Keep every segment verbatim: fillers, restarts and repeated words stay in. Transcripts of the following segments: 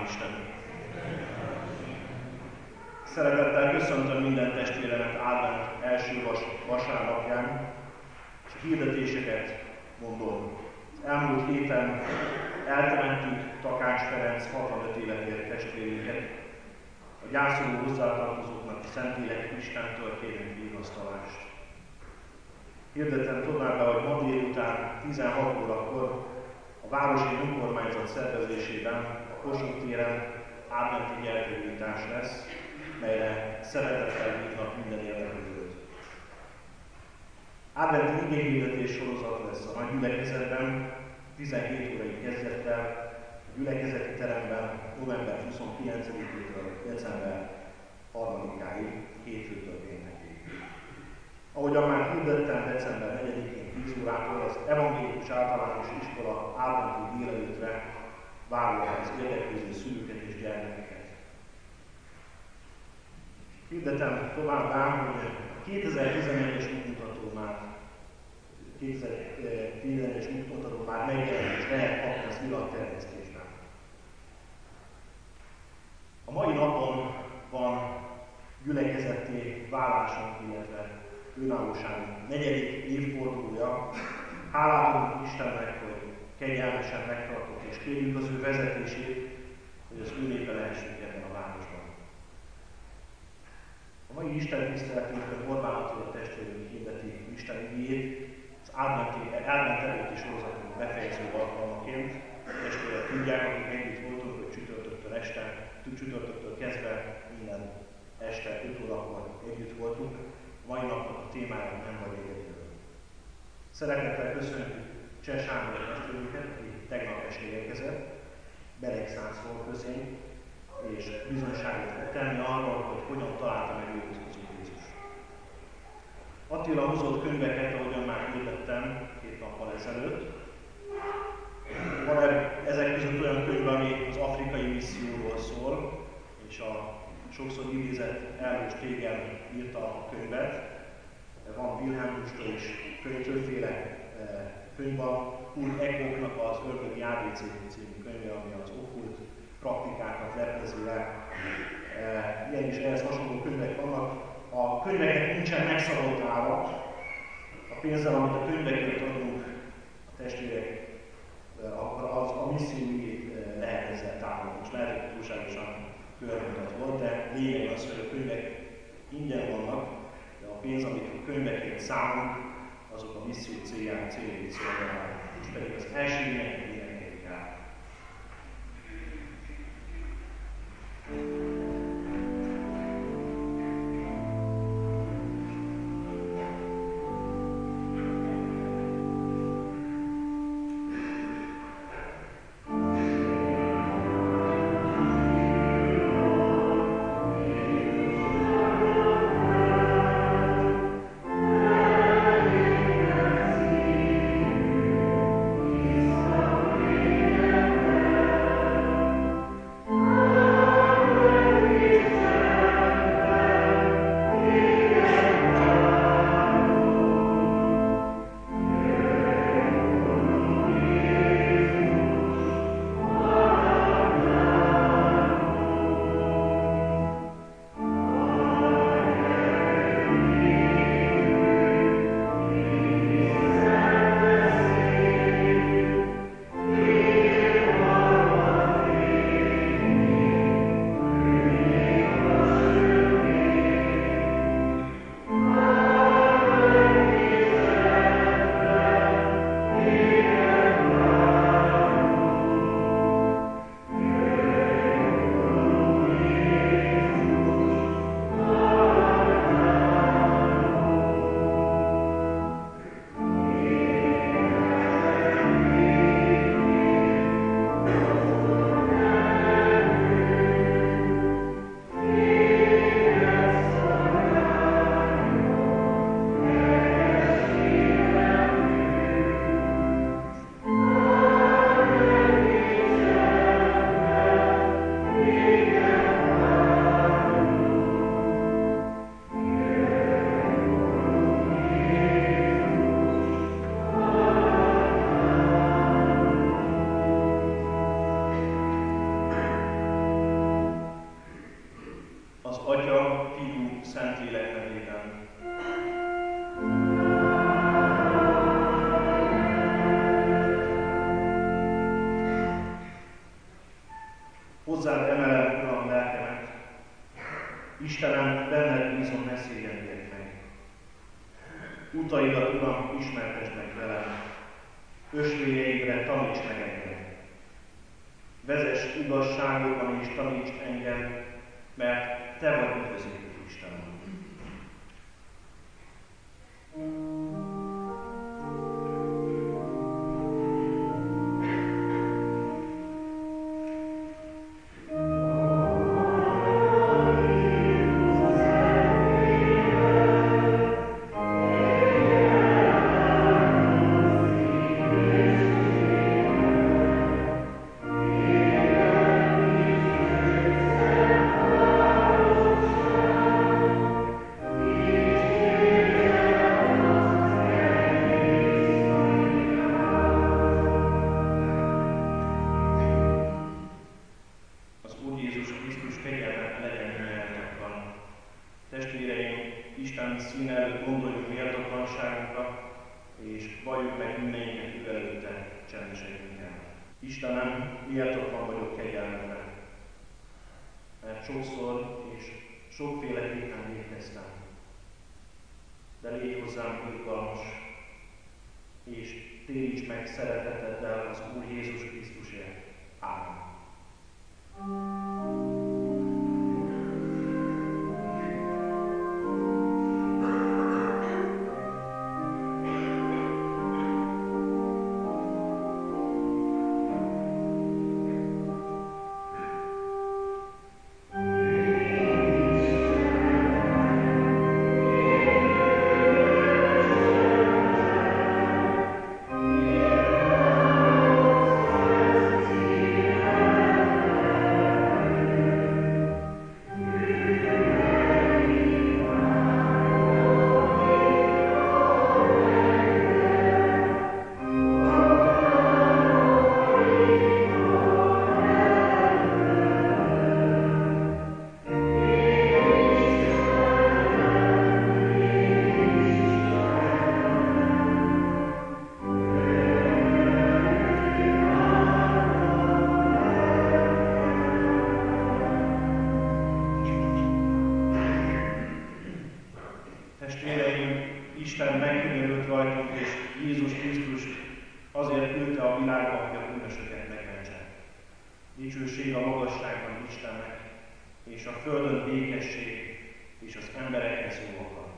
Isten! Szeretettel köszöntöm minden testvéremet advent első vas, vasárnapján, és a hirdetéseket mondom. Elmúlt héten eltemettük Takács Ferenc hatvanöt évet ért testvérünket. A gyászoló hozzátartozóknak Szentlélek Istentől kérünk vigasztalást. Hirdetem továbbá, hogy ma délután tizenhat órakor a Városi Önkormányzat szervezésében a Kossuth téren adventi gyertyagyújtás lesz, melyre szeretettel hívnak minden érdeklődőt. Adventi igéhirdetés sorozat lesz a nagy gyülekezetben, tizenhét órai kezdettel, a gyülekezeti teremben november huszonkilencedikétől december harmadikáig, hétfőtől péntekig. Ahogyan már hirdettem, december negyedikén tíz órától az Evangélikus Általános Iskola adventi délelőtre várja az érdeklődő szülőket és gyermekeket. Hirdetem továbbá, hogy a kétezer-tizenegyes útmutató már kétezer-tizenegyes útmutató már megjelent és lehet kapni az világterjesztésben. A mai napon van gyülekezetté válásunk, illetve önállóságunk negyedik évfordulója. Hálát adunk Istennek, hogy kegyelmesen megtartott, és kérjük az ő vezetését, hogy az ő népe lehessünk ebben a városban. A mai Isten tiszteletünkön Orbán Attila testvérünk hirdeti Isten igéjét, az advent előtti sorozatunk befejező alkalmaként. Testvérek tudják, akik együtt voltunk, hogy csütörtöktől este, csütörtöktől kezdve minden este öt órakor együtt voltunk. A mai napnak a témája nem vagy egyedül. Szeretettel köszönjük Cseh Sándor testvérünket, aki tegnap este érkezett, Beregszánszról közénk, és bizonyságot fog tenni arról, hogy hogyan találta meg őt az Úr Jézus. Attila hozott könyveket, ahogyan már hirdettem két nappal ezelőtt. Van ezek között olyan könyv, ami az afrikai misszióról szól, és a sokszor idézett Erős Tégel írta a könyvet. Van Wilhelm Busta is könyv, többféle könyv van. Kurt Eckhoffnak az Ördögi á bé cé című könyve, ami az okkult praktikákat leplezi le. Ilyen is ehhez hasonló könyvek vannak. A könyveket nincsen megszabott ára. A pénzzel, amit a könyvekért adunk a testvérek, akkor az a missziói lehet ezzel támogatni. És lehet, hogy túlságosan körmutat volt, de lényeg az, hogy a könyvek ingyen vannak, de a pénz, amit a könyvekért számunk, azok a misszió célját, céljait szolgálják. És pedig az első mindenki mindenki el. Amen. Utaidat, Uram, ismertesd meg velem, ösvényeidre taníts meg engem. Vezess igazságokban és taníts engem, mert Te vagy üdvözítő Istenem. Istenem, méltóan vagyok kegyelmedre, mert sokszor és sokféleképpen vétkeztem. De légy hozzám irgalmas, és téríts meg szereteteddel az Úr Jézus Krisztusért. Ámen. Isten megkönyörült rajtunk, és Jézus Krisztus azért küldte a világba, hogy a bűnösöket megmentse. Dicsőség a magasságban Istennek, és a földön békesség, és az emberekhez jó akarat.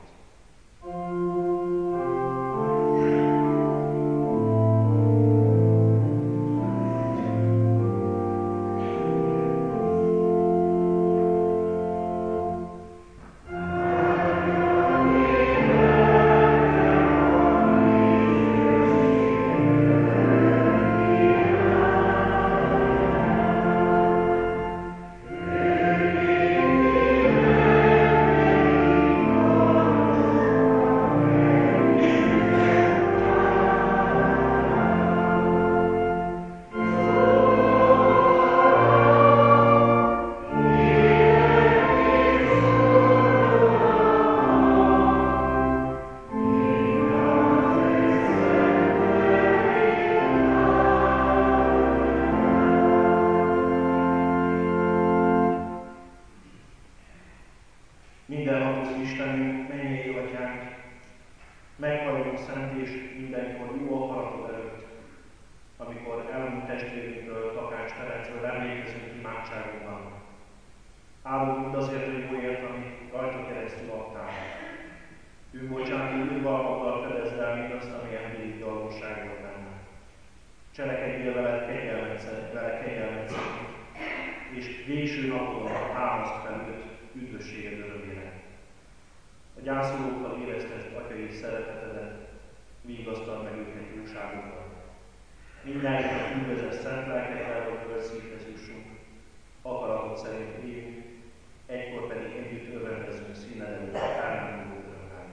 Mindenható Istenünk, mennyei Atyánk, meghajolunk szent és mindenkor jó akaratod előtt, amikor elmúlt testvérünkről, Takács Ferencről emlékezünk imádságunkban. Áldunk mindazért a jóért, amit rajta keresztül adtál. Bűnbocsánati udvarmaddal fedezd el mindazt, ami emberi gyalogság volt benne. Cselekedjél veled kegyelmet, vele kegyelmet szerint, és végső napon támaszt fel őt üdvösséged örömére. A gyászolókkal éreztesd atyai szeretetedet, vigasztald meg őket jóságokkal. Mindjárt üdvözes szent lelkeddel, hogy fölszívhez jussunk, akaratod szerint éljünk, egykor pedig együtt örvendezzünk színed előtt, elmondó örömmel.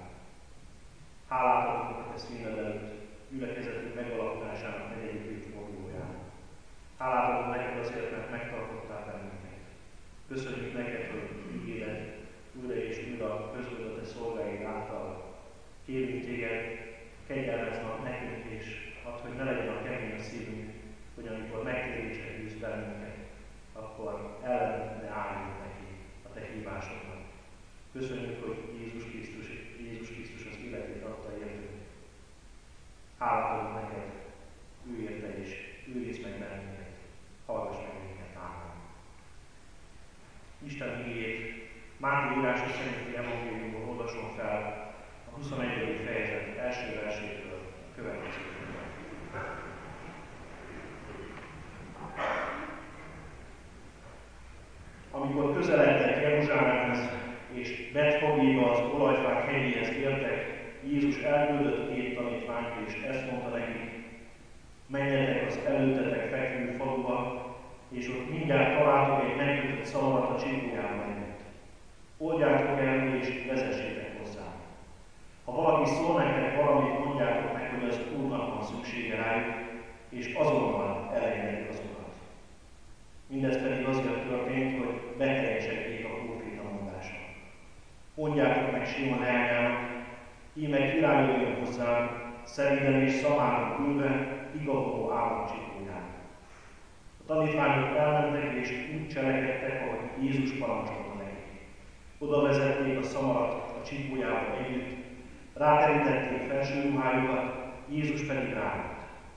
Hálát adunk a te színed előtt, gyülekezetünk megalakulásának negyedik évfordulóján. Hálát adunk neked azért, mert megtartottál bennünket. Köszönjük neked, hogy ígéred újra és újra közöld a te szolgáid által. Kérünk téged, kegyelmezd nekünk, és add, hogy ne legyen a kemény a szívünk, hogy amikor megtérésre hűz bennünket, akkor ellen ne álljunk neki a te hívásodnak. Köszönjük, hogy Jézus Krisztus, Jézus Krisztus az életét adta, Isten igéjét Máté írása szerinti evangéliumból olvasom fel a huszonegyedik fejezet első versétől a következőkről. Amikor közeledtek Jeruzsálemhez és Betfagéba az olajfák hegyéhez értek, Jézus elküldött két tanítványt, és ezt mondta nekik: menjetek az előttetek fekvő faluba, és ott mindjárt találtok egy megkötött szalamat a csipójában együtt. Oldjátok el, és vezessétek hozzá. Ha valaki szól nektek valamit, mondjátok meg, hogy az Úrnak van szüksége rájuk, és azonnal elengedjék az Urat. Mindez pedig azért történt, hogy beteljesedjék a próféta mondása. Mondjátok meg Simon leányának, íme király jöjjön hozzám, szeriden és szamáron ülve, igazoló állat csipóján. A tanítványok elmentek és úgy cselekedtek, ahogy Jézus parancsolta nekik. Oda vezették a szamarat a csipójával együtt, ráterítették felső ruhájukat, Jézus pedig rájött.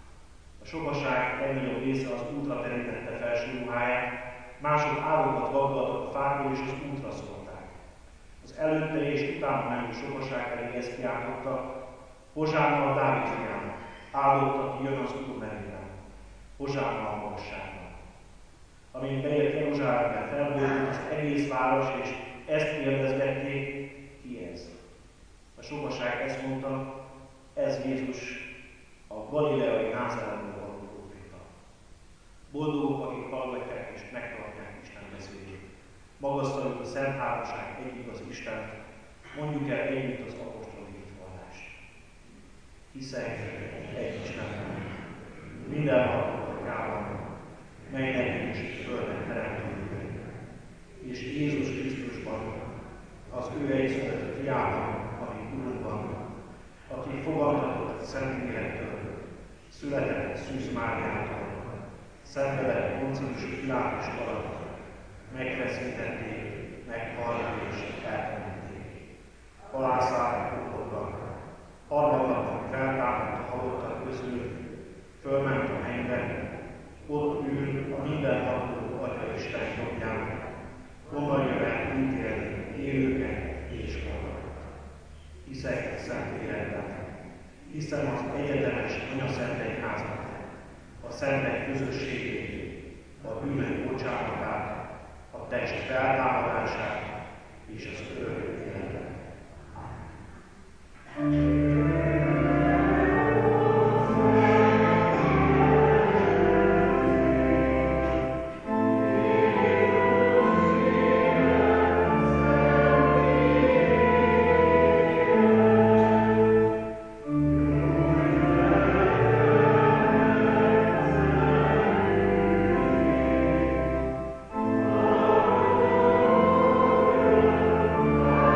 A sokaság legnagyobb része az útra terítette felső ruháját, mások álokat vagdaltak a fákról és az útra szólták. Az előtte és utána menő sokaság pedig ezt kiáltotta: Hozsánna a Dávid fiának, áldott, aki jön az Úr nevében, hozsánna a magasságban. Amint bejött Jeruzsálembe, felborult az egész város, és ezt kérdezgették: ki ez? A sokaság ezt mondta: ez Jézus, a galileai Názáretből való próféta. Boldogok, akik hallgatják és megtartják Isten beszédét. Magasztaljuk a Szent Háromság egyik az Istent, mondjuk el együtt az apostoli hitvallást. Hiszek egy Istenben, mindenható Atyában, melynek és földnek teremtőjében, és Jézus Krisztusban, az ő egyszülött fiában, ami Úrban, aki fogantatott a Szentlélektől, született Szűz Máriától, szenvedett Poncius Pilátus alatt, megfeszítették, meghaltak és eltemették. Halászára pótoltak, harmadnapon feltámadt a halottak közül, fölment a mennybe, ott ül a mindenható Atya Isten jobbján, onnan jön el ítélni élőket és haltakat. Hiszek a Szentlélekben, hiszem az egyetemes Anyaszent Egyházat, a szentek közösségét, a bűnök bocsánatát, a test feltámadását és az örök életet. Oh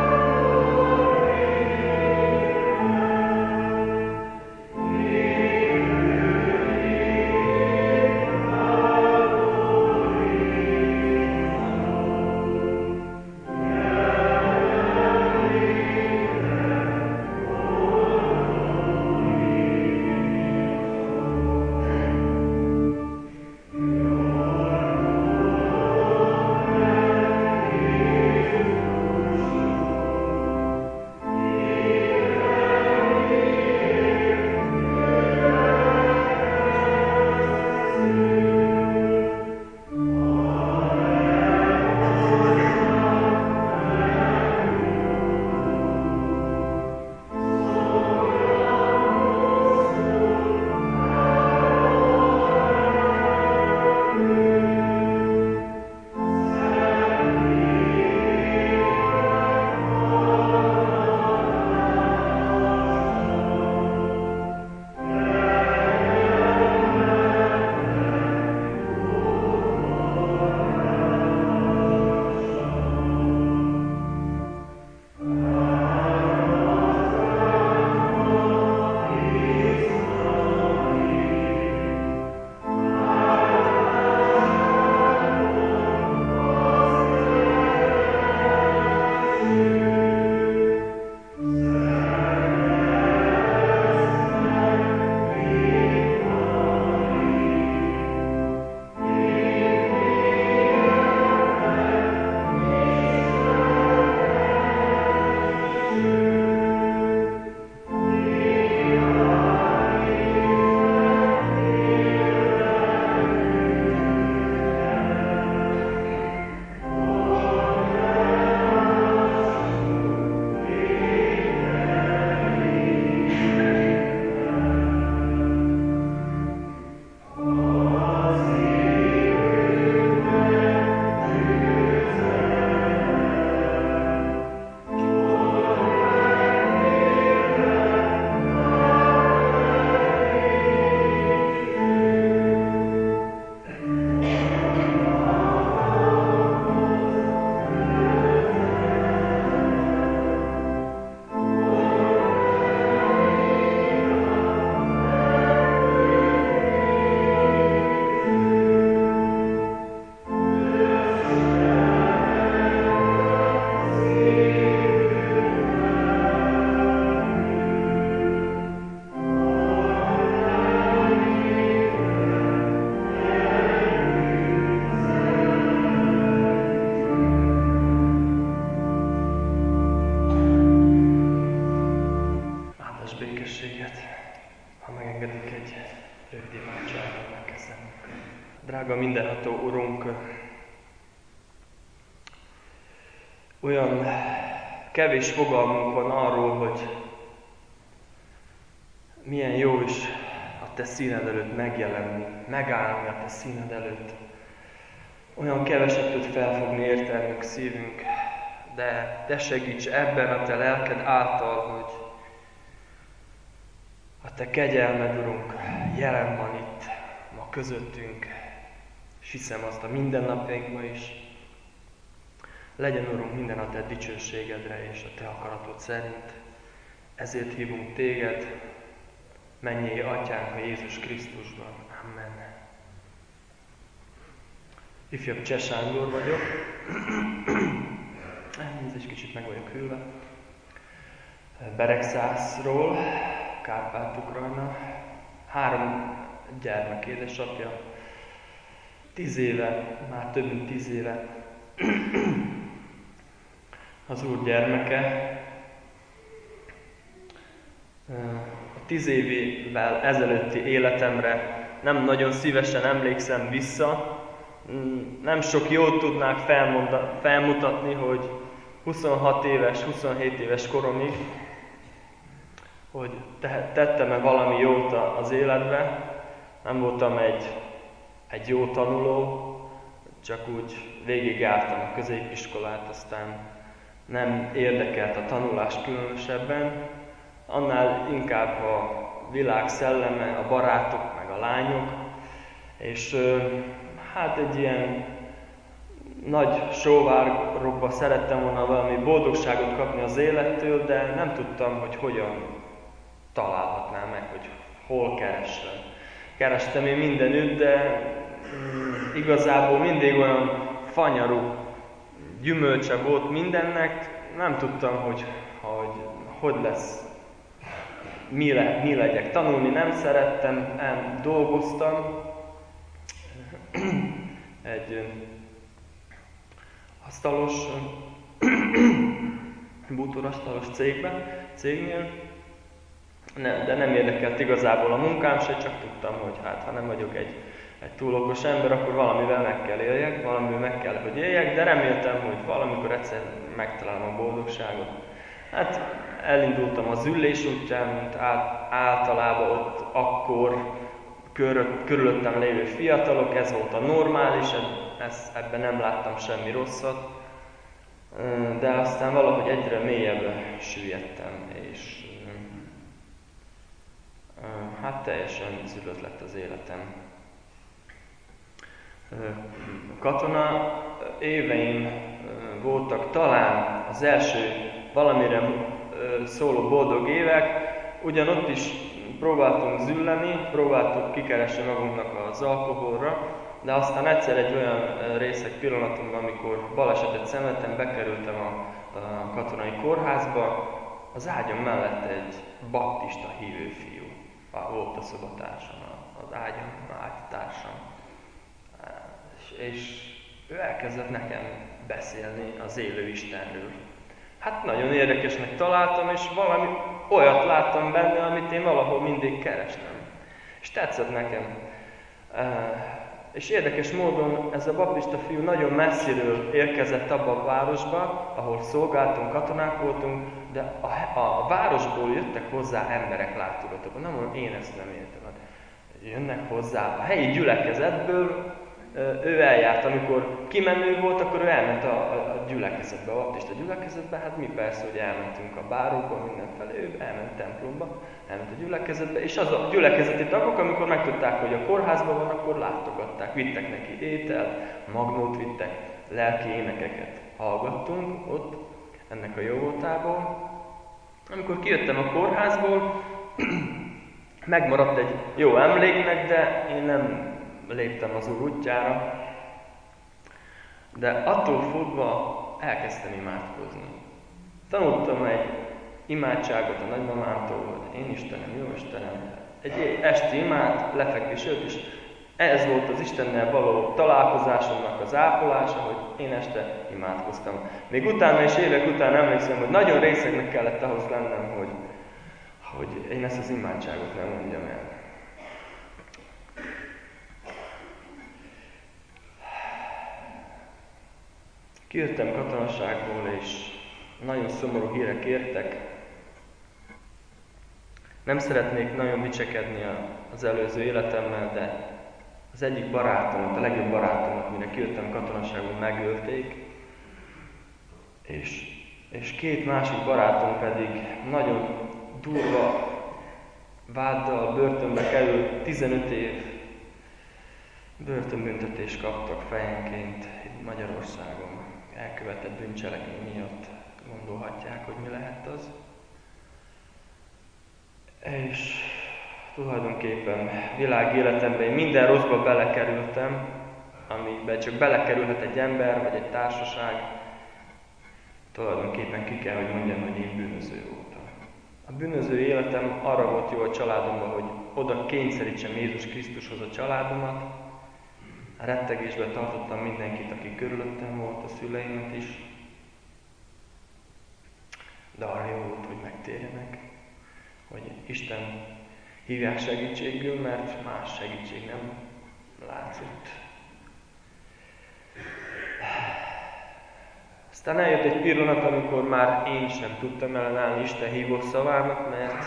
Engedjük egy rövid imádsággal megkezdeni. Drága mindenható Urunk, olyan kevés fogalmunk van arról, hogy milyen jó is a Te színed előtt megjelenni, megállni a Te színed előtt. Olyan keveset tud felfogni értelmünk, szívünk, de Te segíts ebben a Te lelked által, hogy a Te kegyelmed, Urunk, jelen van itt, ma közöttünk, és hiszem azt a mindennapjainkban is. Legyen, Urunk, minden a Te dicsőségedre és a Te akaratod szerint. Ezért hívunk Téged, mennyei Atyánk a Jézus Krisztusban. Amen. Ifjabb Cseh Sándor vagyok. Elnézést, kicsit meg vagyok hűlve. Beregszászról, Kárpát-Ukrajna. Három gyermek édesapja. Tíz éve, már több mint tíz éve az Úr gyermeke. A tíz évvel ezelőtti életemre nem nagyon szívesen emlékszem vissza. Nem sok jót tudnák felmutatni, hogy huszonhat éves, huszonhét éves koromig, hogy tettem-e valami jót az életbe. Nem voltam egy, egy jó tanuló, csak úgy végigjártam a középiskolát, aztán nem érdekelt a tanulás különösebben, annál inkább a világ szelleme, a barátok, meg a lányok, és hát egy ilyen nagy sóvárokba szerettem volna valami boldogságot kapni az élettől, de nem tudtam, hogy hogyan találhatnám meg, hogy hol keressem. Kerestem én mindenütt, de igazából mindig olyan fanyarú gyümölcse volt mindennek, nem tudtam, hogy hogy, hogy lesz, mi, le, mi legyek. Tanulni nem szerettem, nem dolgoztam egy asztalos, bútorasztalos cégben, cégnél, ne, de nem érdekelt igazából a munkám se, csak tudtam, hogy hát ha nem vagyok egy, egy túl okos ember, akkor valamivel meg kell éljek, valamivel meg kell, hogy éljek, de reméltem, hogy valamikor egyszer megtalálom a boldogságot. Hát elindultam az Üllés útján, mint általában ott akkor körül, körülöttem lévő fiatalok, ez volt a normális, ez, ebben nem láttam semmi rosszat, de aztán valahogy egyre mélyebbre süllyedtem, és hát teljesen zűrös lett az életem. Katona éveim voltak talán az első valamire szóló boldog évek, ugyanott is próbáltunk zülleni, próbáltuk kikeresni magunknak az alkoholra, de aztán egyszer egy olyan részek pillanatunkban, amikor balesetet szenvedtem, bekerültem a, a katonai kórházba, az ágyam mellett egy baptista hívő fiú volt a szobatársam, az ágyam, ágytársam. És, és ő elkezdett nekem beszélni az élő Istenről. Hát nagyon érdekesnek találtam, és valami olyat láttam benne, amit én valahol mindig kerestem. És tetszett nekem. És érdekes módon ez a baptista fiú nagyon messziről érkezett abba a városba, ahol szolgáltunk, katonák voltunk, de a, a, a városból jöttek hozzá emberek látogatók. Nem mondom, én ezt nem értem. Jönnek hozzá a helyi gyülekezetből, ő eljárt, amikor kimenő volt, akkor ő elment a, a gyülekezetbe, a baptista gyülekezetbe, hát mi persze, hogy elmentünk a bárokba, mindenfelé, ő elment templomba, elment a gyülekezetbe, és az a gyülekezeti tagok, amikor megtudták, hogy a kórházban van, akkor látogatták, vittek neki ételt, magnót vittek, lelki énekeket hallgattunk ott, ennek a jó voltából. Amikor kijöttem a kórházból, megmaradt egy jó emléknek, de én nem léptem az Úr útjára, de attól fogva elkezdtem imádkozni. Tanultam egy imádságot a nagymamámtól, hogy én Istenem, jó Istenem, egy esti imád, lefekvés előtt is. Ez volt az Istennel való találkozásomnak az ápolása, hogy én este imádkoztam. Még utána és évek után emlékszem, hogy nagyon részegnek kellett ahhoz lennem, hogy, hogy én ezt az imádságot nem mondjam el. Kijöttem katonaságból, és nagyon szomorú hírek értek. Nem szeretnék nagyon dicsekedni az előző életemmel, de az egyik barátomat, a legjobb barátomat, mire kijöttem katonaságból, megölték, és, és két másik barátom pedig nagyon durva váddal börtönbe került, tizenöt év börtönbüntetést kaptak fejenként itt Magyarországon. Elkövetett bűncselekmény miatt gondolhatják, hogy mi lehet az. És tulajdonképpen világéletemben én minden rosszba belekerültem, amiben csak belekerülhet egy ember vagy egy társaság. Tulajdonképpen ki kell, hogy mondjam, hogy én bűnöző voltam. A bűnöző életem arra volt jó a családomban, hogy oda kényszerítsem Jézus Krisztushoz a családomat. A rettegésben tartottam mindenkit, aki körülöttem volt, a szüleimet is. De arra jó volt, hogy megtérjenek, hogy Isten hívják segítségül, mert más segítség nem látszott. Aztán eljött egy pillanat, amikor már én sem tudtam ellenállni Isten hívó szavának, mert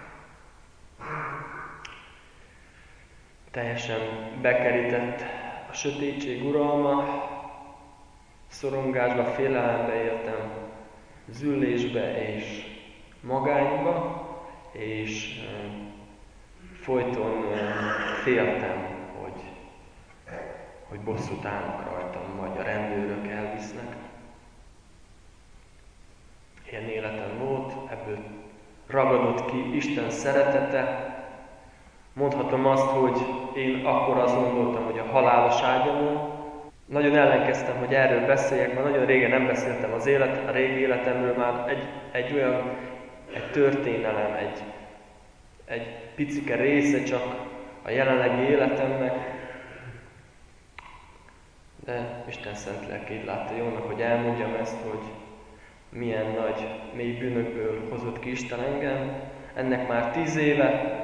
teljesen bekerített a sötétség uralma, szorongásba, félelembe éltem, züllésbe és magányba, és e, folyton e, féltem, hogy, hogy bosszút állnak rajtam, vagy a rendőrök elvisznek. Ilyen életem volt, ebből ragadott ki Isten szeretete. Mondhatom azt, hogy én akkor azt gondoltam, hogy a halálos ágyamon. Nagyon ellenkeztem, hogy erről beszéljek, mert nagyon régen nem beszéltem az élet, a régi életemről, már egy, egy olyan, egy történelem, egy, egy picike része csak a jelenlegi életemnek. De Isten szent lelkét látta jónak, hogy elmondjam ezt, hogy milyen nagy, mély bűnökből hozott ki Isten engem. Ennek már tíz éve.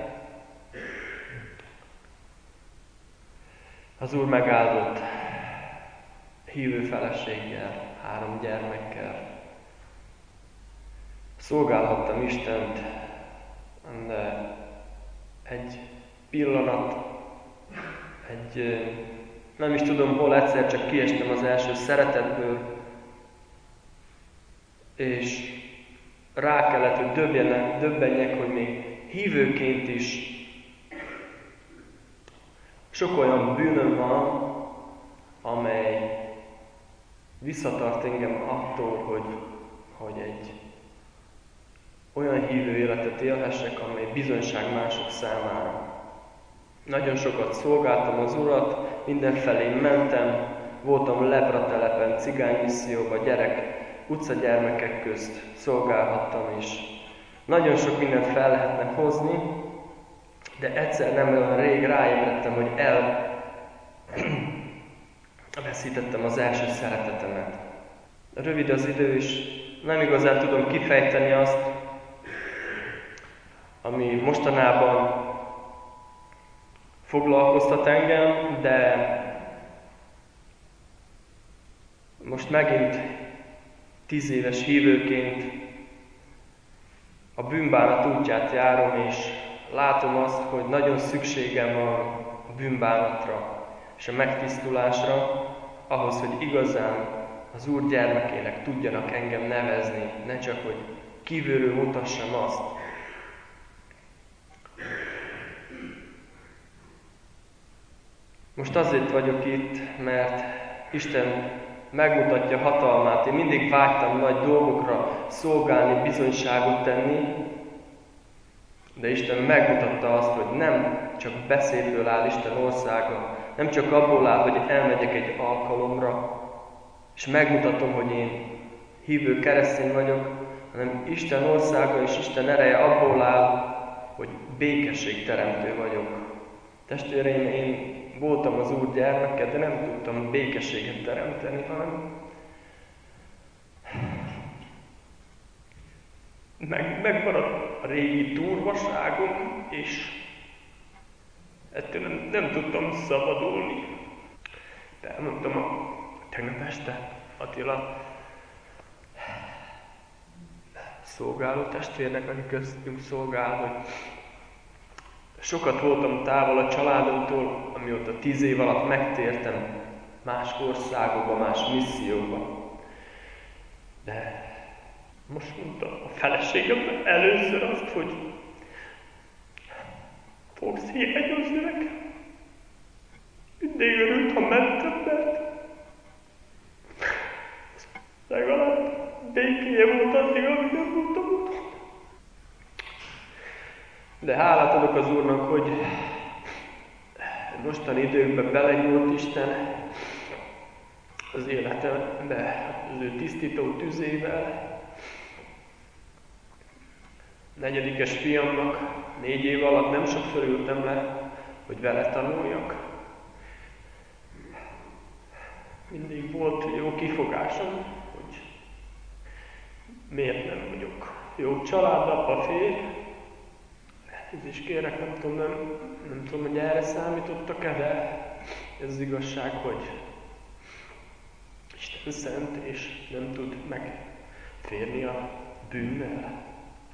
Az Úr megáldott hívő feleséggel, három gyermekkel. Szolgálhattam Istent, de egy pillanat, egy, nem is tudom hol, egyszer csak kiestem az első szeretetből, és rá kellett, hogy döbbenek, döbbenjek, hogy még hívőként is sok olyan bűnöm van, amely visszatart engem attól, hogy, hogy egy olyan hívő életet élhessek, amely bizonyság mások számára. Nagyon sokat szolgáltam az Urat, mindenfelé mentem, voltam lepratelepen, cigánymisszióban, gyerek, utcagyermekek közt szolgálhattam is. Nagyon sok mindent fel lehetne hozni, de egyszer nem olyan rég ráébredtem, hogy el veszítettem az első szeretetemet. Rövid az idő, és nem igazán tudom kifejteni azt, ami mostanában foglalkoztat engem, de most megint tíz éves hívőként a bűnbánat útját járom, és látom azt, hogy nagyon szükségem van a bűnbánatra és a megtisztulásra, ahhoz, hogy igazán az Úr gyermekének tudjanak engem nevezni, ne csak, hogy kívülről mutassam azt. Most azért vagyok itt, mert Isten megmutatja hatalmát. Én mindig vágytam nagy dolgokra szolgálni, bizonyságot tenni, de Isten megmutatta azt, hogy nem csak beszédből áll Isten országa, nem csak abból áll, hogy elmegyek egy alkalomra, és megmutatom, hogy én hívő keresztény vagyok, hanem Isten országa és Isten ereje abból áll, hogy békességteremtő vagyok. Testvéreim, én voltam az Úr gyermeke, de nem tudtam békességet teremteni, hanem meg, megmaradt a régi durvaságom, és ettől nem, nem tudtam szabadulni. De elmondtam a tegnap este Attila szolgáló testvérnek, aki köztünk szolgál, hogy sokat voltam távol a családomtól, amióta tíz év alatt megtértem más országokba, más misszióba. De most mondta a feleségem először azt, hogy fogsz hiányozni nekem. Mindig örült, ha mentem, mert legalább békéje volt addig, amíg nem voltam otthon. De hálát adok az Úrnak, hogy mostani időkben belenyúlt Isten az életembe, az ő tisztító tüzével. Negyedikes fiamnak négy év alatt nem sokszor ültem le, hogy vele tanuljak. Mindig volt jó kifogásom, hogy miért nem vagyok jó családapa, férj. És kérek, nem tudom, nem, nem tudom, hogy erre számítottak-e, de ez az igazság, hogy Isten szent, és nem tud megférni a bűnnel.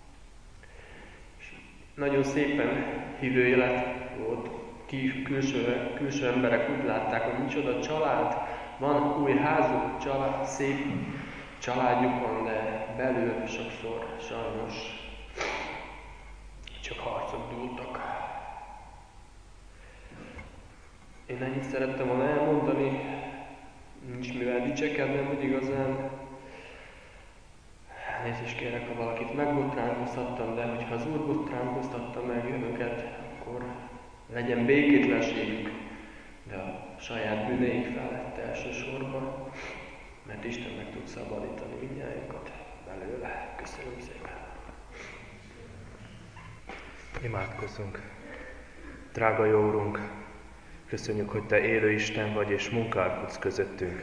És nagyon szépen hívő élet volt, külső, külső emberek úgy látták, hogy micsoda család, van új házuk, család, szép családjuk van, de belül sokszor sajnos csak harcok dúltak. Én ennyit szerettem volna elmondani, nincs mivel dicsekednem, hogy igazán elnézést kérek, ha valakit megbotránkoztattam, de hogyha az Úr botránkoztatta meg önöket, akkor legyen békétlenségük, de a saját bűneik felett elsősorban, mert Isten meg tud szabadítani mindnyájunkat belőle. Köszönöm szépen! Imádkozzunk! Drága jó Úrunk, köszönjük, hogy Te élő Isten vagy és munkálkodsz közöttünk.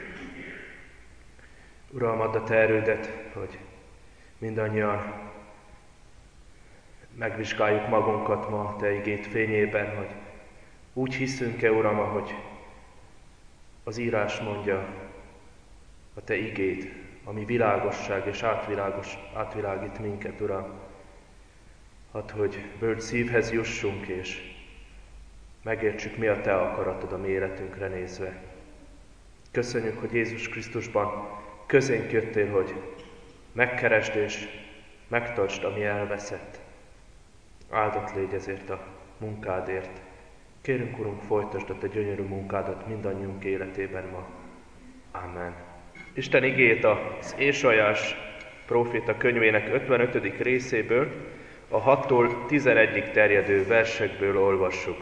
Uram, add a Te erődet, hogy mindannyian megvizsgáljuk magunkat ma Te igéd fényében, hogy úgy hiszünk-e, Uram, ahogy az írás mondja, a Te igéd, ami világosság és átvilágos, átvilágít minket, Uram. Hadd, hogy bölcs szívhez jussunk, és megértsük, mi a Te akaratod a mi életünkre nézve. Köszönjük, hogy Jézus Krisztusban közénk jöttél, hogy megkeresd és megtartsd, ami elveszett. Áldott légy ezért a munkádért. Kérünk, Urunk, folytasd a Te gyönyörű munkádat mindannyiunk életében ma. Amen. Isten igéjét az Ésaiás próféta könyvének ötvenötödik részéből, a hattól tizenegyig terjedő versekből olvassuk.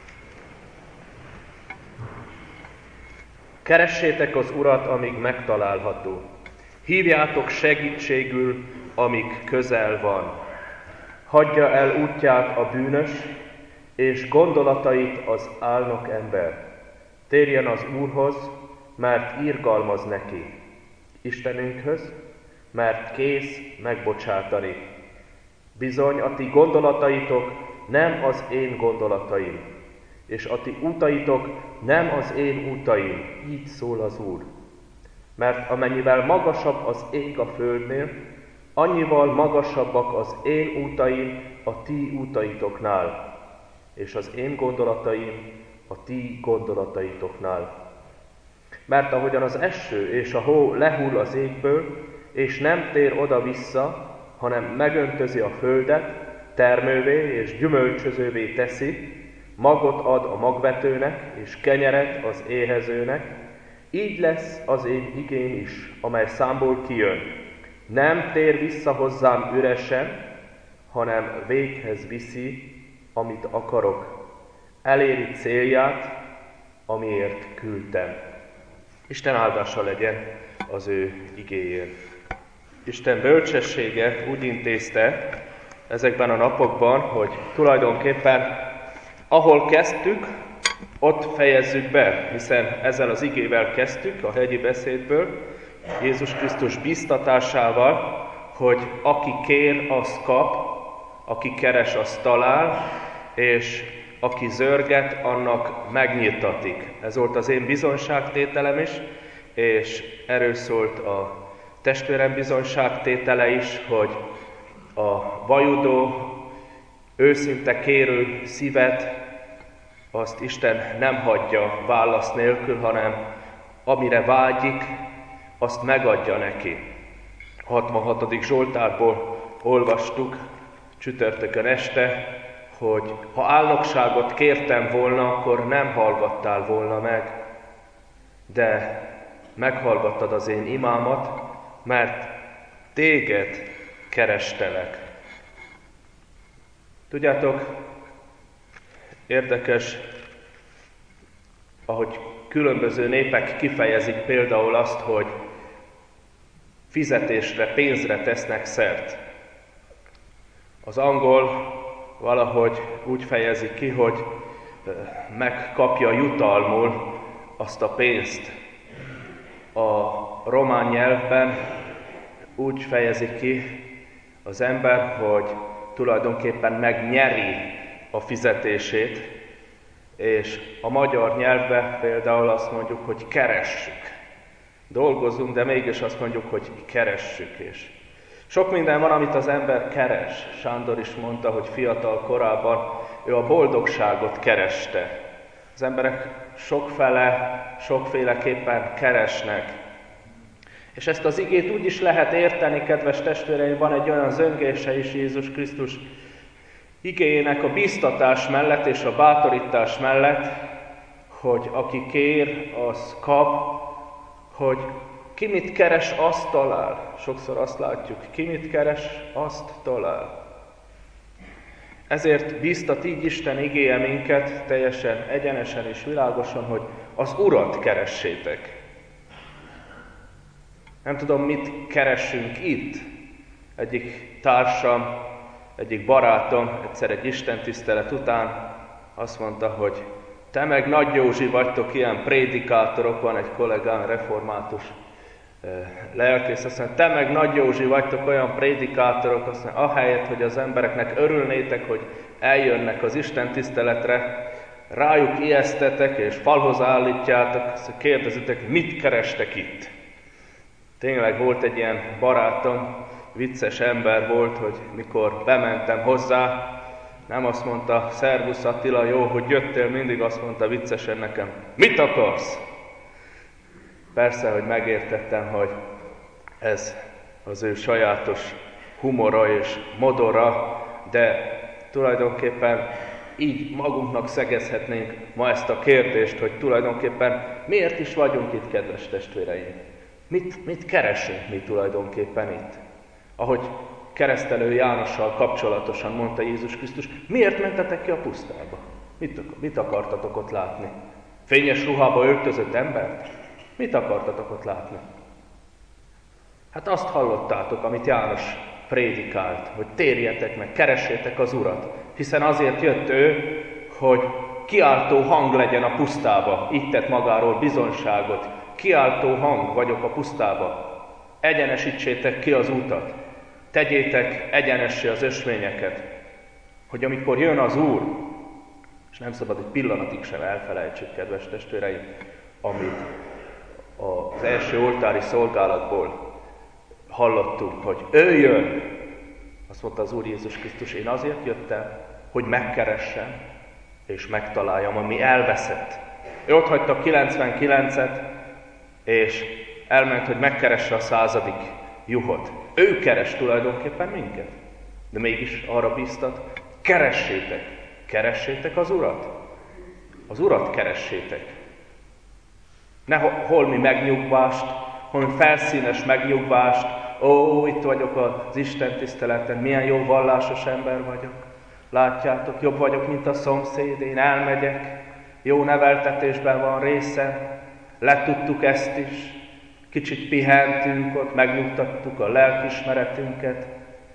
Keressétek az Urat, amíg megtalálható. Hívjátok segítségül, amíg közel van. Hagyja el útját a bűnös, és gondolatait az álnok ember. Térjen az Úrhoz, mert irgalmaz neki. Istenünkhöz, mert kész megbocsátani. Bizony, a ti gondolataitok nem az én gondolataim, és a ti útaitok nem az én útaim, így szól az Úr. Mert amennyivel magasabb az ég a földnél, annyival magasabbak az én útaim a ti útaitoknál, és az én gondolataim a ti gondolataitoknál. Mert ahogyan az eső és a hó lehull az égből, és nem tér oda-vissza, hanem megöntözi a földet, termővé és gyümölcsözővé teszi, magot ad a magvetőnek, és kenyeret az éhezőnek, így lesz az én igém is, amely számból kijön. Nem tér vissza hozzám üresen, hanem véghez viszi, amit akarok. Eléri célját, amiért küldtem. Isten áldása legyen az ő igéért. Isten bölcsessége úgy intézte ezekben a napokban, hogy tulajdonképpen ahol kezdtük, ott fejezzük be, hiszen ezzel az igével kezdtük a hegyi beszédből, Jézus Krisztus biztatásával, hogy aki kér, az kap, aki keres, az talál, és aki zörget, annak megnyitatik. Ez volt az én bizonságtételem is, és erről szólt a testvérem bizonyságtétele is, hogy a vajudó, őszinte kérő szívet, azt Isten nem hagyja válasz nélkül, hanem amire vágyik, azt megadja neki. hatvanhatodik Zsoltárból olvastuk csütörtökön este, hogy ha álnokságot kértem volna, akkor nem hallgattál volna meg, de meghallgattad az én imámat, mert téged kerestelek. Tudjátok, érdekes, ahogy különböző népek kifejezik például azt, hogy fizetésre, pénzre tesznek szert. Az angol valahogy úgy fejezi ki, hogy megkapja jutalmul azt a pénzt. A román nyelvben úgy fejezi ki az ember, hogy tulajdonképpen megnyeri a fizetését, és a magyar nyelvben például azt mondjuk, hogy keressük. Dolgozunk, de mégis azt mondjuk, hogy keressük. És sok minden van, amit az ember keres. Sándor is mondta, hogy fiatal korában ő a boldogságot kereste. Az emberek sokfele, sokféleképpen keresnek. És ezt az igét úgy is lehet érteni, kedves testvéreim, van egy olyan zöngése is Jézus Krisztus igéjének a bíztatás mellett és a bátorítás mellett, hogy aki kér, az kap, hogy ki mit keres, azt talál. Sokszor azt látjuk, ki mit keres, azt talál. Ezért bíztat így Isten igéje minket teljesen egyenesen és világosan, hogy az Urat keressétek. Nem tudom, mit keresünk itt. Egyik társam, egyik barátom egyszer egy istentisztelet után azt mondta, hogy te meg Nagy Józsi vagytok ilyen prédikátorok, van egy kollégám, református lelkész, azt mondja, te meg Nagy Józsi vagytok olyan prédikátorok, azt mondja, ahelyett, hogy az embereknek örülnétek, hogy eljönnek az istentiszteletre, rájuk ijesztetek és falhoz állítjátok, azt kérdezitek, mit kerestek itt? Tényleg volt egy ilyen barátom, vicces ember volt, hogy mikor bementem hozzá, nem azt mondta, szervusz Attila, jó, hogy jöttél, mindig azt mondta viccesen nekem, mit akarsz? Persze, hogy megértettem, hogy ez az ő sajátos humora és modora, de tulajdonképpen így magunknak szegezhetnénk ma ezt a kérdést, hogy tulajdonképpen miért is vagyunk itt, kedves testvéreim? Mit, mit keresünk mi tulajdonképpen itt? Ahogy keresztelő Jánossal kapcsolatosan mondta Jézus Krisztus, miért mentetek ki a pusztába? Mit, mit akartatok ott látni? Fényes ruhába öltözött embert? Mit akartatok ott látni? Hát azt hallottátok, amit János prédikált, hogy térjetek meg, keressétek az Urat, hiszen azért jött ő, hogy kiáltó hang legyen a pusztába, így tett magáról bizonyságot, kiáltó hang vagyok a pusztába, egyenesítsétek ki az útat, tegyétek egyenessé az ösvényeket, hogy amikor jön az Úr, és nem szabad egy pillanatig sem elfelejtsük, kedves testvéreim, amit az első oltári szolgálatból hallottunk, hogy ő jön. Azt mondta az Úr Jézus Krisztus, én azért jöttem, hogy megkeressem és megtaláljam, ami elveszett. Ő ott hagyta kilencvenkilencet, és elment, hogy megkeresse a századik juhot. Ő keres tulajdonképpen minket, de mégis arra bíztat, keressétek, keressétek az Urat. Az Urat keressétek. Ne holmi megnyugvást, holmi felszínes megnyugvást, ó, itt vagyok az Isten tiszteleten, milyen jó vallásos ember vagyok. Látjátok, jobb vagyok, mint a szomszéd, én elmegyek, jó neveltetésben van részem, letudtuk ezt is, kicsit pihentünk ott, megnyugtattuk a lelkiismeretünket.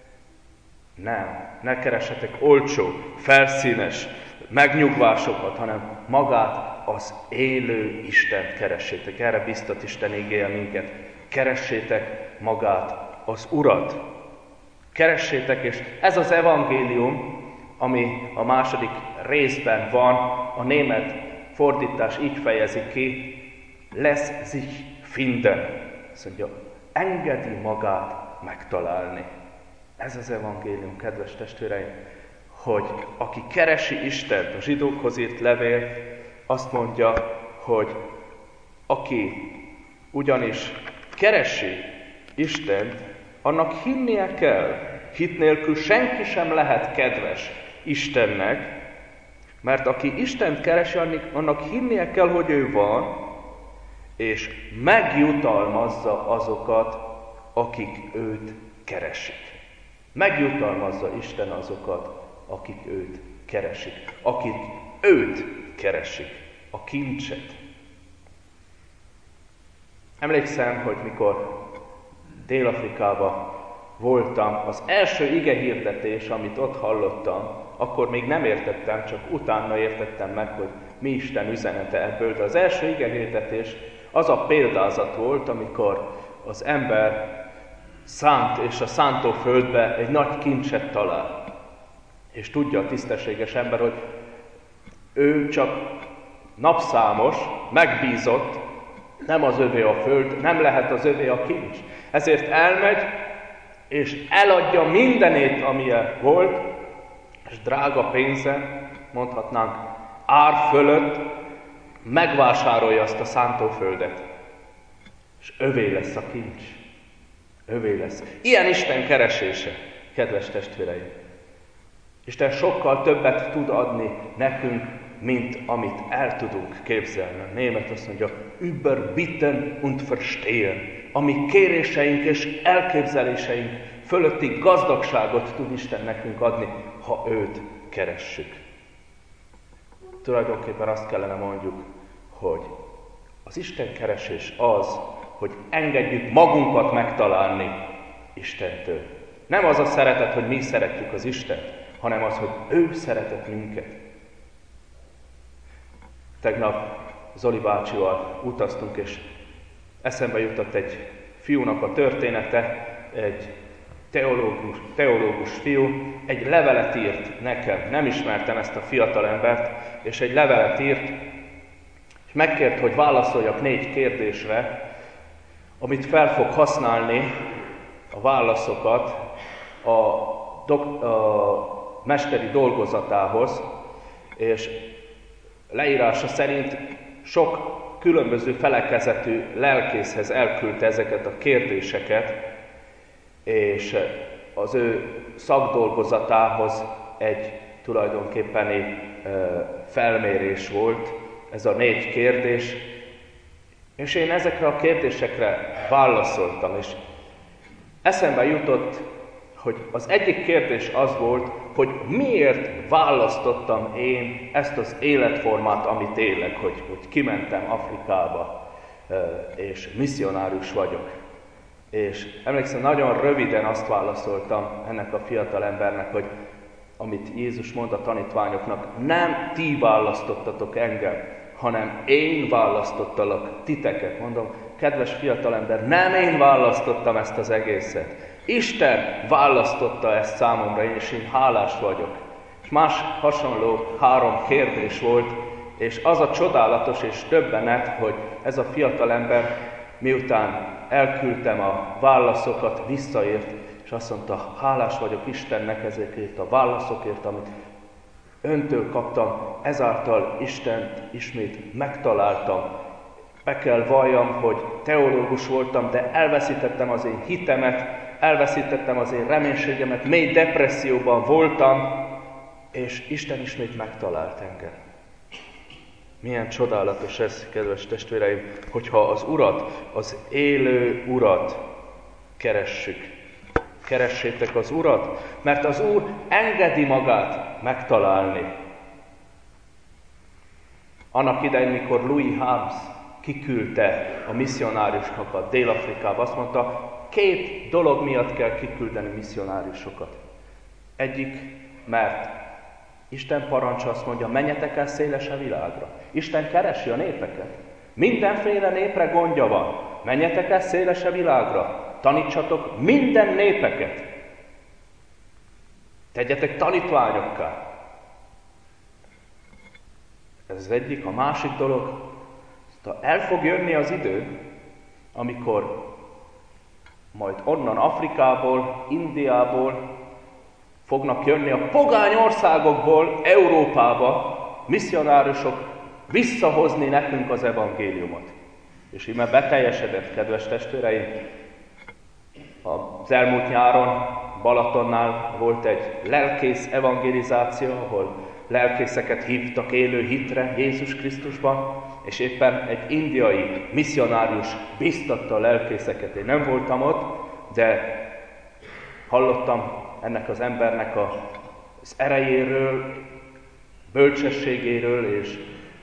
Nem, ne keresetek olcsó, felszínes megnyugvásokat, hanem magát, az élő Istent keressétek. Erre biztat Isten igéje minket. Keressétek magát, az Urat. Keressétek, és ez az evangélium, ami a második részben van, a német fordítás így fejezi ki, lesz sich finden. Azt mondja, engedi magát megtalálni. Ez az evangélium, kedves testvéreim, hogy aki keresi Istent, a zsidókhoz írt levél, azt mondja, hogy aki ugyanis keresi Istent, annak hinnie kell. Hit nélkül senki sem lehet kedves Istennek, mert aki Istent keresi, annak hinnie kell, hogy ő van, és megjutalmazza azokat, akik őt keresik. Megjutalmazza Isten azokat, akik őt keresik. Akik őt keresik, a kincset. Emlékszem, hogy mikor Dél-Afrikában voltam, az első igehirdetés, amit ott hallottam, akkor még nem értettem, csak utána értettem meg, hogy mi Isten üzenete ebből. De az első igehirdetés az a példázat volt, amikor az ember szánt és a szántóföldbe egy nagy kincset talál. És tudja a tisztességes ember, hogy ő csak napszámos, megbízott, nem az övé a föld, nem lehet az övé a kincs. Ezért elmegy, és eladja mindenét, amilyen volt, és drága pénzen, mondhatnánk ár fölött, megvásárolja azt a szántóföldet. És övé lesz a kincs. Övé lesz. Ilyen Isten keresése, kedves testvéreim. Isten sokkal többet tud adni nekünk, mint amit el tudunk képzelni. A német azt mondja, überbitten und verstehen. Ami kéréseink és elképzeléseink fölötti gazdagságot tud Isten nekünk adni, ha őt keressük. Tulajdonképpen azt kellene mondjuk, hogy az Isten keresés az, hogy engedjük magunkat megtalálni Istentől. Nem az a szeretet, hogy mi szeretjük az Istent, hanem az, hogy ő szeretett minket. Tegnap Zoli bácsival utaztunk, és eszembe jutott egy fiúnak a története, egy teológus, teológus fiú, egy levelet írt nekem, nem ismertem ezt a fiatalembert, és egy levelet írt, és megkért, hogy válaszoljak négy kérdésre, amit fel fog használni a válaszokat a, dok, a mesteri dolgozatához, és leírása szerint sok különböző felekezetű lelkészhez elküldte ezeket a kérdéseket, és az ő szakdolgozatához egy tulajdonképpeni felmérés volt, ez a négy kérdés, és én ezekre a kérdésekre válaszoltam, és eszembe jutott, hogy az egyik kérdés az volt, hogy miért választottam én ezt az életformát, amit élek, hogy, hogy kimentem Afrikába, és misszionárius vagyok. És emlékszem, nagyon röviden azt válaszoltam ennek a fiatal embernek, hogy amit Jézus mond a tanítványoknak, nem ti választottatok engem, hanem én választottalak titeket. Mondom, kedves fiatalember, nem én választottam ezt az egészet. Isten választotta ezt számomra, és én hálás vagyok. És más hasonló három kérdés volt, és az a csodálatos és döbbenet, hogy ez a fiatalember, miután elküldtem a válaszokat, visszaért, és azt mondta, hálás vagyok Istennek ezekért a válaszokért, amit öntől kaptam, ezáltal Istent ismét megtaláltam. Be kell valljam, hogy teológus voltam, de elveszítettem az én hitemet, elveszítettem az én reménységemet, mély depresszióban voltam, és Isten ismét megtalált engem. Milyen csodálatos ez, kedves testvéreim, hogyha az Urat, az élő Urat keressük. Keressétek az Urat, mert az Úr engedi magát megtalálni. Annak idején, mikor Louis Harms kiküldte a misszionáriusokat Dél-Afrikába, azt mondta, két dolog miatt kell kiküldeni misszionáriusokat. Egyik, mert Isten parancsa azt mondja, menjetek el széles a világra. Isten keresi a népeket. Mindenféle népre gondja van. Menjetek el széles a világra. Tanítsatok minden népeket. Tegyetek tanítványokká. Ez az egyik. A másik dolog, el fog jönni az idő, amikor majd onnan Afrikából, Indiából fognak jönni a pogány országokból Európába misszionárusok visszahozni nekünk az evangéliumot. És íme beteljesedett, kedves testvéreim, az elmúlt nyáron Balatonnál volt egy lelkész evangelizáció, ahol lelkészeket hívtak élő hitre Jézus Krisztusban, és éppen egy indiai misszionárius biztatta a lelkészeket. Én nem voltam ott, de hallottam ennek az embernek a, az erejéről, bölcsességéről és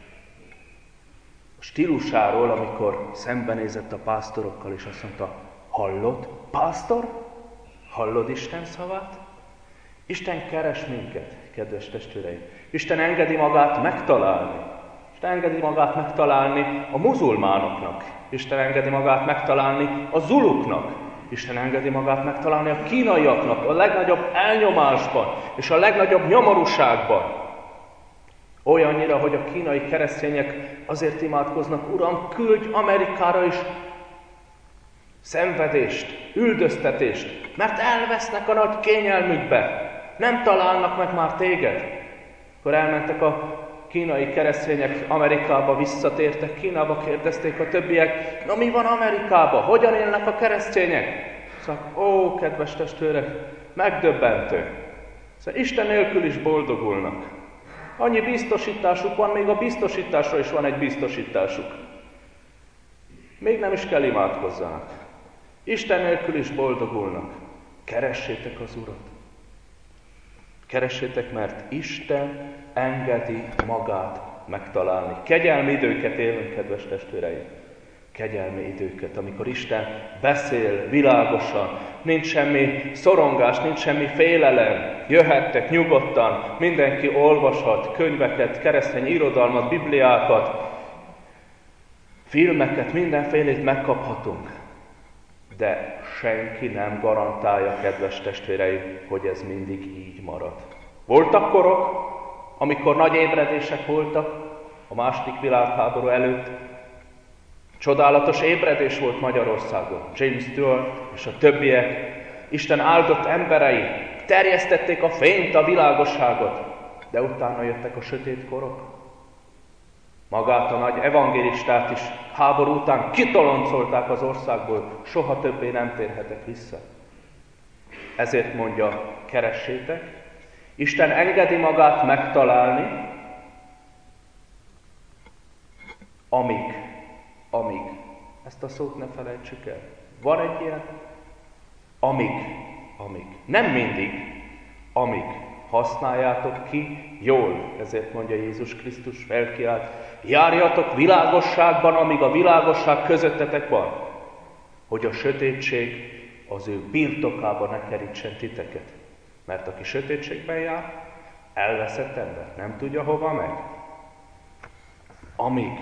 a stílusáról, amikor szembenézett a pásztorokkal, és azt mondta, hallod, pásztor? Hallod Isten szavát? Isten keres minket, kedves testvéreim. Isten engedi magát megtalálni. Isten engedi magát megtalálni a muzulmánoknak. Isten engedi magát megtalálni a zuluknak. Isten engedi magát megtalálni a kínaiaknak a legnagyobb elnyomásban és a legnagyobb nyomorúságban. Olyannyira, hogy a kínai keresztények azért imádkoznak, Uram, küldj Amerikára is szenvedést, üldöztetést, mert elvesznek a nagy kényelmükbe, nem találnak meg már téged. Akkor elmentek a kínai keresztények Amerikába, visszatértek Kínába, kérdezték a többiek, na mi van Amerikába, hogyan élnek a keresztények? Szóval, ó, kedves testvérek, megdöbbentő. Szóval Isten nélkül is boldogulnak. Annyi biztosításuk van, még a biztosításra is van egy biztosításuk. Még nem is kell imádkozzanak. Isten nélkül is boldogulnak. Keressétek az Urat. Keressétek, mert Isten engedi magát megtalálni. Kegyelmi időket élünk, kedves testvéreim. Kegyelmi időket, amikor Isten beszél világosan, nincs semmi szorongás, nincs semmi félelem, jöhettek nyugodtan, mindenki olvashat könyveket, keresztény irodalmat, bibliákat, filmeket, mindenfélét megkaphatunk. De senki nem garantálja, kedves testvéreim, hogy ez mindig így marad. Voltak korok, amikor nagy ébredések voltak a második világháború előtt. Csodálatos ébredés volt Magyarországon. James Stewart és a többiek, Isten áldott emberei terjesztették a fényt, a világosságot, de utána jöttek a sötét korok. Magát a nagy evangélistát is háború után kitoloncolták az országból, soha többé nem térhetek vissza. Ezért mondja, keressétek, Isten engedi magát megtalálni, amíg, amíg, ezt a szót ne felejtsük el. Van egy ilyen, amíg, amíg. Nem mindig, amíg. Használjátok ki jól, ezért mondja Jézus Krisztus, felkiált, járjatok világosságban, amíg a világosság közöttetek van, hogy a sötétség az ő birtokába ne kerítsen titeket. Mert aki sötétségben jár, elveszett ember, nem tudja hova megy. Amíg.